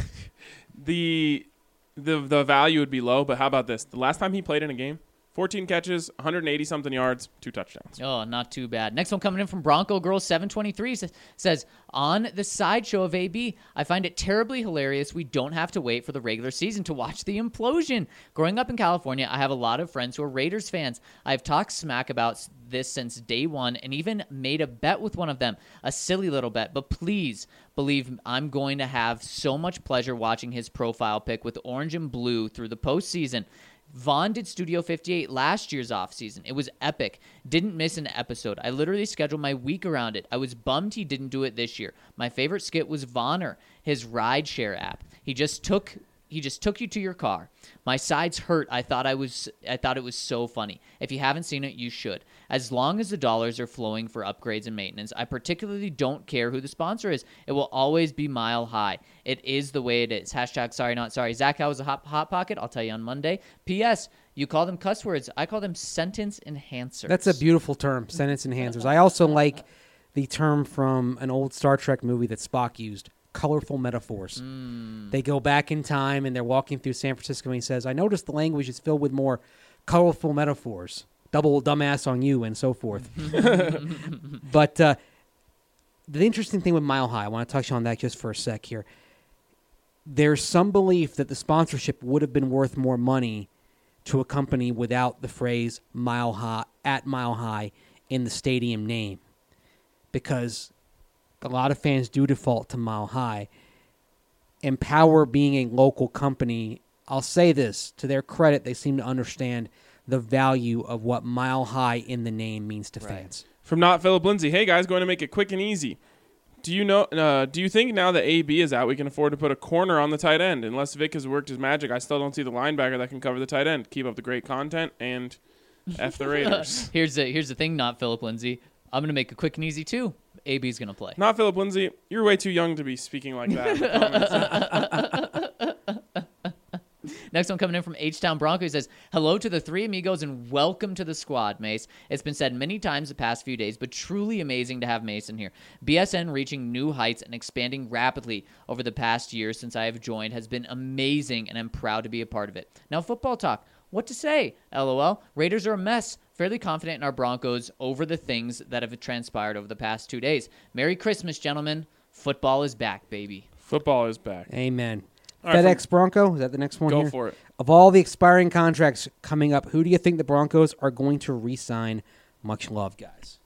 The value would be low, but how about this? The last time he played in a game, 14 catches, 180-something yards, 2 touchdowns. Oh, not too bad. Next one coming in from Bronco Girl 723 says, on the sideshow of AB, I find it terribly hilarious we don't have to wait for the regular season to watch the implosion. Growing up in California, I have a lot of friends who are Raiders fans. I've talked smack about this since day one and even made a bet with one of them, a silly little bet, but please believe I'm going to have so much pleasure watching his profile pic with orange and blue through the postseason. Vaughn did Studio 58 last year's offseason. It was epic. Didn't miss an episode. I literally scheduled my week around it. I was bummed he didn't do it this year. My favorite skit was Vonner, his rideshare app. He just took you to your car. My sides hurt. I thought it was so funny. If you haven't seen it, you should. As long as the dollars are flowing for upgrades and maintenance, I particularly don't care who the sponsor is. It will always be Mile High. It is the way it is. # sorry not sorry. Zach, how was a hot pocket? I'll tell you on Monday. P.S. You call them cuss words. I call them sentence enhancers. That's a beautiful term, sentence enhancers. I also like the term from an old Star Trek movie that Spock used. Colorful metaphors. They go back in time and they're walking through San Francisco and he says, I noticed the language is filled with more colorful metaphors. Double dumbass on you and so forth. But the interesting thing with Mile High, I want to touch on that just for a sec here. There's some belief that the sponsorship would have been worth more money to a company without the phrase Mile High at Mile High in the stadium name. Because a lot of fans do default to Mile High. Empower being a local company, I'll say this, to their credit, they seem to understand the value of what Mile High in the name means to fans. From Not Philip Lindsay, hey guys, going to make it quick and easy. Do you think now that AB is out, we can afford to put a corner on the tight end? Unless Vic has worked his magic, I still don't see the linebacker that can cover the tight end. Keep up the great content and F the Raiders. Here's the thing, Not Philip Lindsay. I'm going to make it quick and easy too. AB's going to play. Not Philip Lindsay. You're way too young to be speaking like that. Next one coming in from H-Town Bronco. He says, hello to the three amigos and welcome to the squad, Mace. It's been said many times the past few days, but truly amazing to have Mason here. BSN reaching new heights and expanding rapidly over the past year since I have joined has been amazing, and I'm proud to be a part of it. Now, football talk. What to say? LOL. Raiders are a mess. Fairly confident in our Broncos over the things that have transpired over the past 2 days. Merry Christmas, gentlemen. Football is back, baby. Football is back. Amen. All right, FedEx Bronco, is that the next one Go here? for it. Of all the expiring contracts coming up, who do you think the Broncos are going to re-sign? Much love, guys.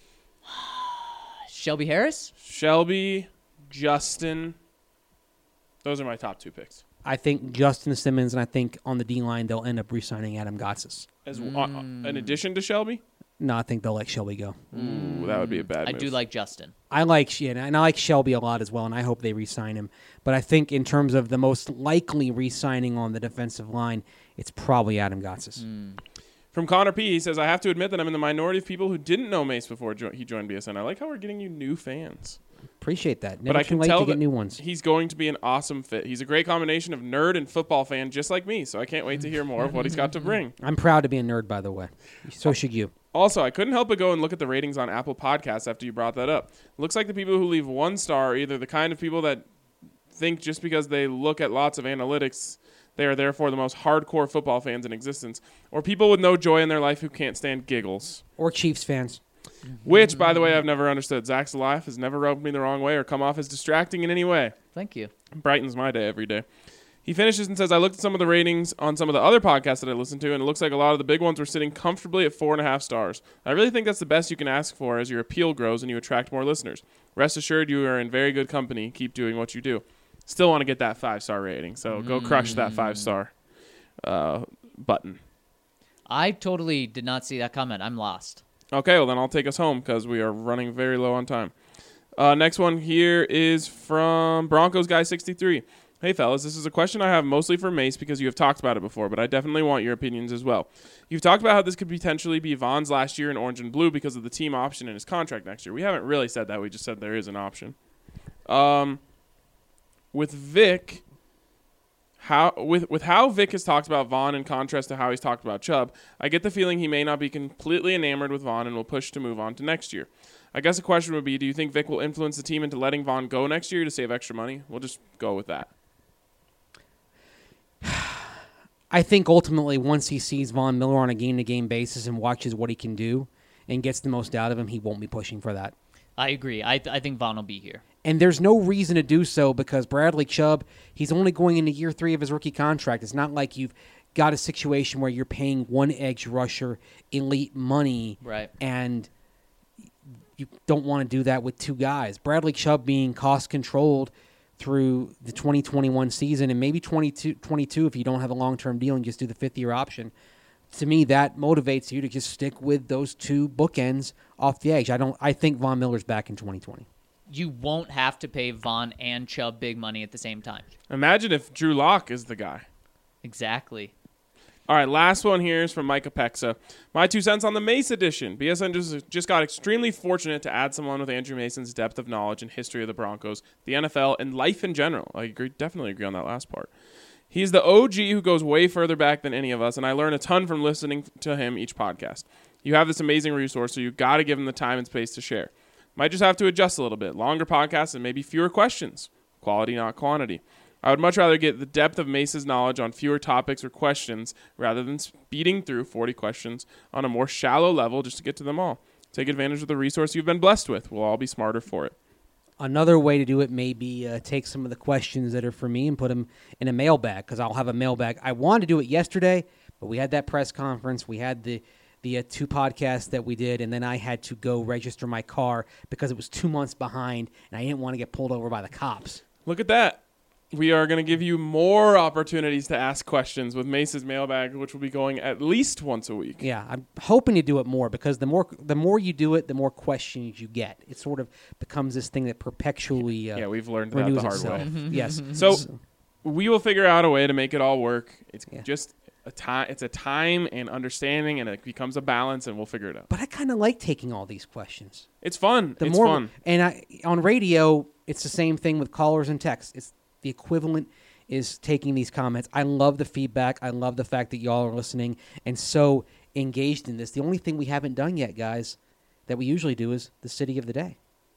Shelby Harris? Shelby, Justin. Those are my top 2 picks. I think Justin Simmons, and I think on the D-line they'll end up re-signing Adam Gotsis. In addition to Shelby? No, I think they'll let Shelby go. Ooh, that would be a bad I move. do like Justin. I like Shelby a lot as well, and I hope they re-sign him. But I think in terms of the most likely re-signing on the defensive line, it's probably Adam Gotsis. From Connor P, he says, I have to admit that I'm in the minority of people who didn't know Mace before he joined BSN. I like how we're getting you new fans. Appreciate that. But Never I too can late tell to get that new ones. he's going to be an awesome fit. He's a great combination of nerd and football fan, just like me, so I can't wait to hear more of what he's got to bring. I'm proud to be a nerd, by the way. So should you. Also, I couldn't help but go and look at the ratings on Apple Podcasts after you brought that up. Looks like the people who leave 1 star are either the kind of people that think just because they look at lots of analytics, they are therefore the most hardcore football fans in existence, or people with no joy in their life who can't stand giggles. Or Chiefs fans. Which, by the way, I've never understood. Zach's life has never rubbed me the wrong way or come off as distracting in any way. Thank you. Brightens my day every day. He finishes and says, I looked at some of the ratings on some of the other podcasts that I listened to, and it looks like a lot of the big ones were sitting comfortably at 4.5 stars. I really think that's the best you can ask for as your appeal grows and you attract more listeners. Rest assured you are in very good company. Keep doing what you do. Still want to get that 5-star rating, so go crush that 5-star button. I totally did not see that comment. I'm lost. Okay, well then I'll take us home because we are running very low on time. Next one here is from Broncos Guy 63. Hey fellas, this is a question I have mostly for Mace because you have talked about it before, but I definitely want your opinions as well. You've talked about how this could potentially be Von's last year in orange and blue because of the team option in his contract next year. We haven't really said that. We just said there is an option. With Vic, with how Vic has talked about Von in contrast to how he's talked about Chubb, I get the feeling he may not be completely enamored with Von and will push to move on to next year. I guess the question would be, do you think Vic will influence the team into letting Von go next year to save extra money? We'll just go with that. I think ultimately once he sees Von Miller on a game-to-game basis and watches what he can do and gets the most out of him, he won't be pushing for that. I agree. I think Von will be here. And there's no reason to do so because Bradley Chubb, he's only going into year 3 of his rookie contract. It's not like you've got a situation where you're paying one edge rusher elite money, right? And you don't want to do that with 2 guys. Bradley Chubb being cost-controlled through the 2021 season and maybe 22 if you don't have a long-term deal and just do the 5th-year option. To me, that motivates you to just stick with those 2 bookends off the edge. I think Von Miller's back in 2020. You won't have to pay Von and Chubb big money at the same time. Imagine if Drew Lock is the guy. Exactly. All right, last one here is from Micah Pexa. My 2 cents on the Mace edition. BSN just got extremely fortunate to add someone with Andrew Mason's depth of knowledge and history of the Broncos, the NFL, and life in general. I definitely agree on that last part. He's the OG who goes way further back than any of us, and I learn a ton from listening to him each podcast. You have this amazing resource, so you've got to give him the time and space to share. Might just have to adjust a little bit. Longer podcasts and maybe fewer questions. Quality, not quantity. I would much rather get the depth of Mace's knowledge on fewer topics or questions rather than speeding through 40 questions on a more shallow level just to get to them all. Take advantage of the resource you've been blessed with. We'll all be smarter for it. Another way to do it may be take some of the questions that are for me and put them in a mailbag because I'll have a mailbag. I wanted to do it yesterday, but we had that press conference. We had the 2 podcasts that we did, and then I had to go register my car because it was 2 months behind, and I didn't want to get pulled over by the cops. Look at that. We are going to give you more opportunities to ask questions with Mace's mailbag, which will be going at least once a week. Yeah, I'm hoping to do it more because the more you do it, the more questions you get. It sort of becomes this thing that perpetually we've learned that the hard itself. way. Yes. So we will figure out a way to make it all work. It's just it's a time and understanding, and it becomes a balance, and we'll figure it out. But I kind of like taking all these questions. It's fun. It's fun. And on radio, it's the same thing with callers and texts. It's the equivalent is taking these comments. I love the feedback. I love the fact that y'all are listening and so engaged in this. The only thing we haven't done yet, guys, that we usually do is the city of the day.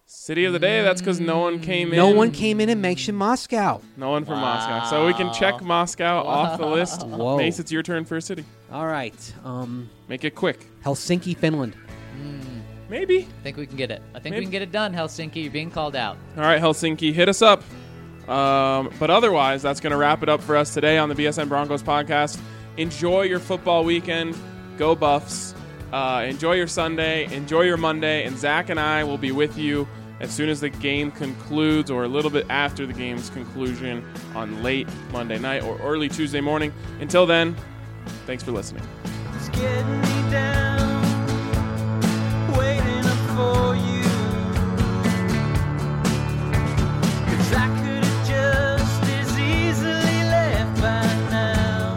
City of the day, that's because no one came in. No one came in and mentioned Moscow. No one from Moscow. So we can check Moscow off the list. Whoa. Mace, it's your turn for a city. All right. Make it quick. Helsinki, Finland. Maybe. I think we can get it. I think we can get it done, Helsinki. You're being called out. All right, Helsinki, hit us up. But otherwise, that's going to wrap it up for us today on the BSN Broncos podcast. Enjoy your football weekend. Go Buffs. Enjoy your Sunday. Enjoy your Monday. And Zach and I will be with you as soon as the game concludes or a little bit after the game's conclusion on late Monday night or early Tuesday morning. Until then, thanks for listening. It's getting me down, waiting up for you. 'Cause I could have just as easily left by now.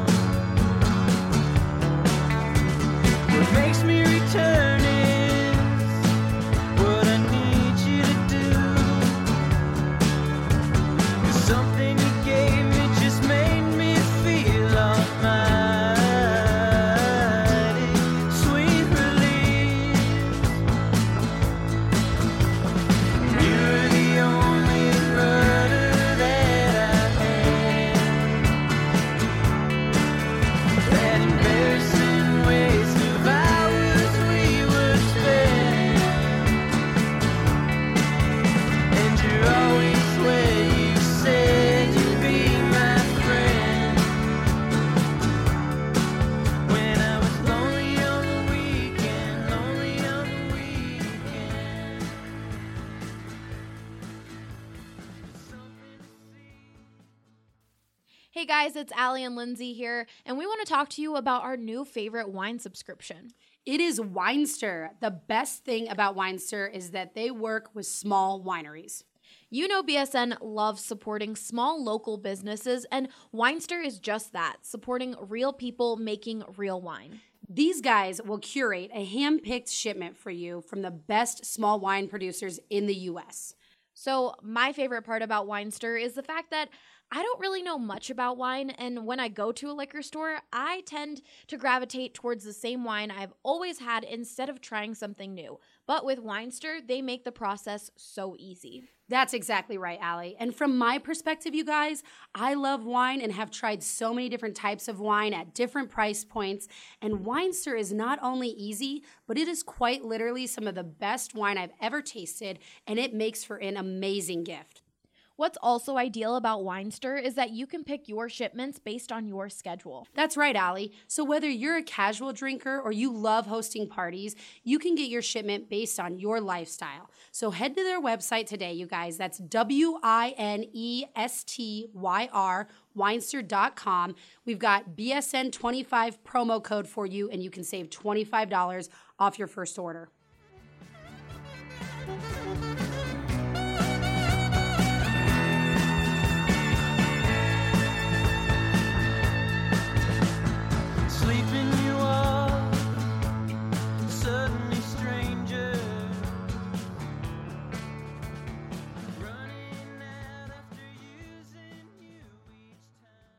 What makes me return is what I need you to do. 'Cause something you gave me just made me feel almighty. Sweet release. You're the only murder that I had. That embarrassing waste of hours we would spend. And you're always where you said you'd be my friend. When I was lonely on the weekend, lonely on the weekend. Hey guys, it's Allie and Lindsay here, and we want to talk to you about our new favorite wine subscription. It is Winester. The best thing about Winester is that they work with small wineries. You know BSN loves supporting small local businesses, and Winester is just that, supporting real people making real wine. These guys will curate a hand-picked shipment for you from the best small wine producers in the U.S. So my favorite part about Winester is the fact that I don't really know much about wine, and when I go to a liquor store, I tend to gravitate towards the same wine I've always had instead of trying something new. But with Winester, they make the process so easy. That's exactly right, Allie. And from my perspective, you guys, I love wine and have tried so many different types of wine at different price points. And Winester is not only easy, but it is quite literally some of the best wine I've ever tasted, and it makes for an amazing gift. What's also ideal about Winester is that you can pick your shipments based on your schedule. That's right, Allie. So whether you're a casual drinker or you love hosting parties, you can get your shipment based on your lifestyle. So head to their website today, you guys. That's WINESTYR, Winester.com. We've got BSN25 promo code for you, and you can save $25 off your first order. Sleeping you off, suddenly stranger. Running out after using you each time.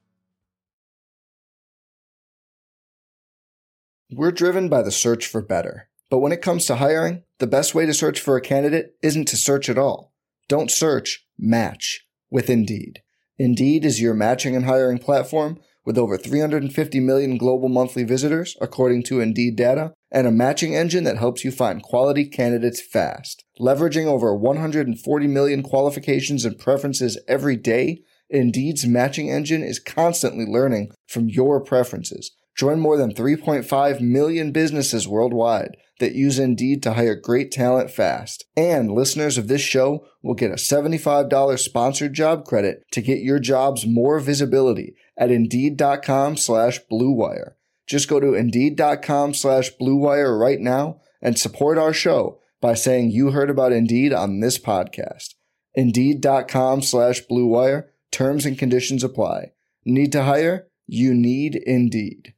We're driven by the search for better. But when it comes to hiring, the best way to search for a candidate isn't to search at all. Don't search, match with Indeed. Indeed is your matching and hiring platform with over 350 million global monthly visitors, according to Indeed data, and a matching engine that helps you find quality candidates fast. Leveraging over 140 million qualifications and preferences every day, Indeed's matching engine is constantly learning from your preferences. Join more than 3.5 million businesses worldwide that use Indeed to hire great talent fast. And listeners of this show will get a $75 sponsored job credit to get your jobs more visibility at Indeed.com/Blue Wire. Just go to Indeed.com/Blue Wire right now and support our show by saying you heard about Indeed on this podcast. Indeed.com/Blue Wire. Terms and conditions apply. Need to hire? You need Indeed.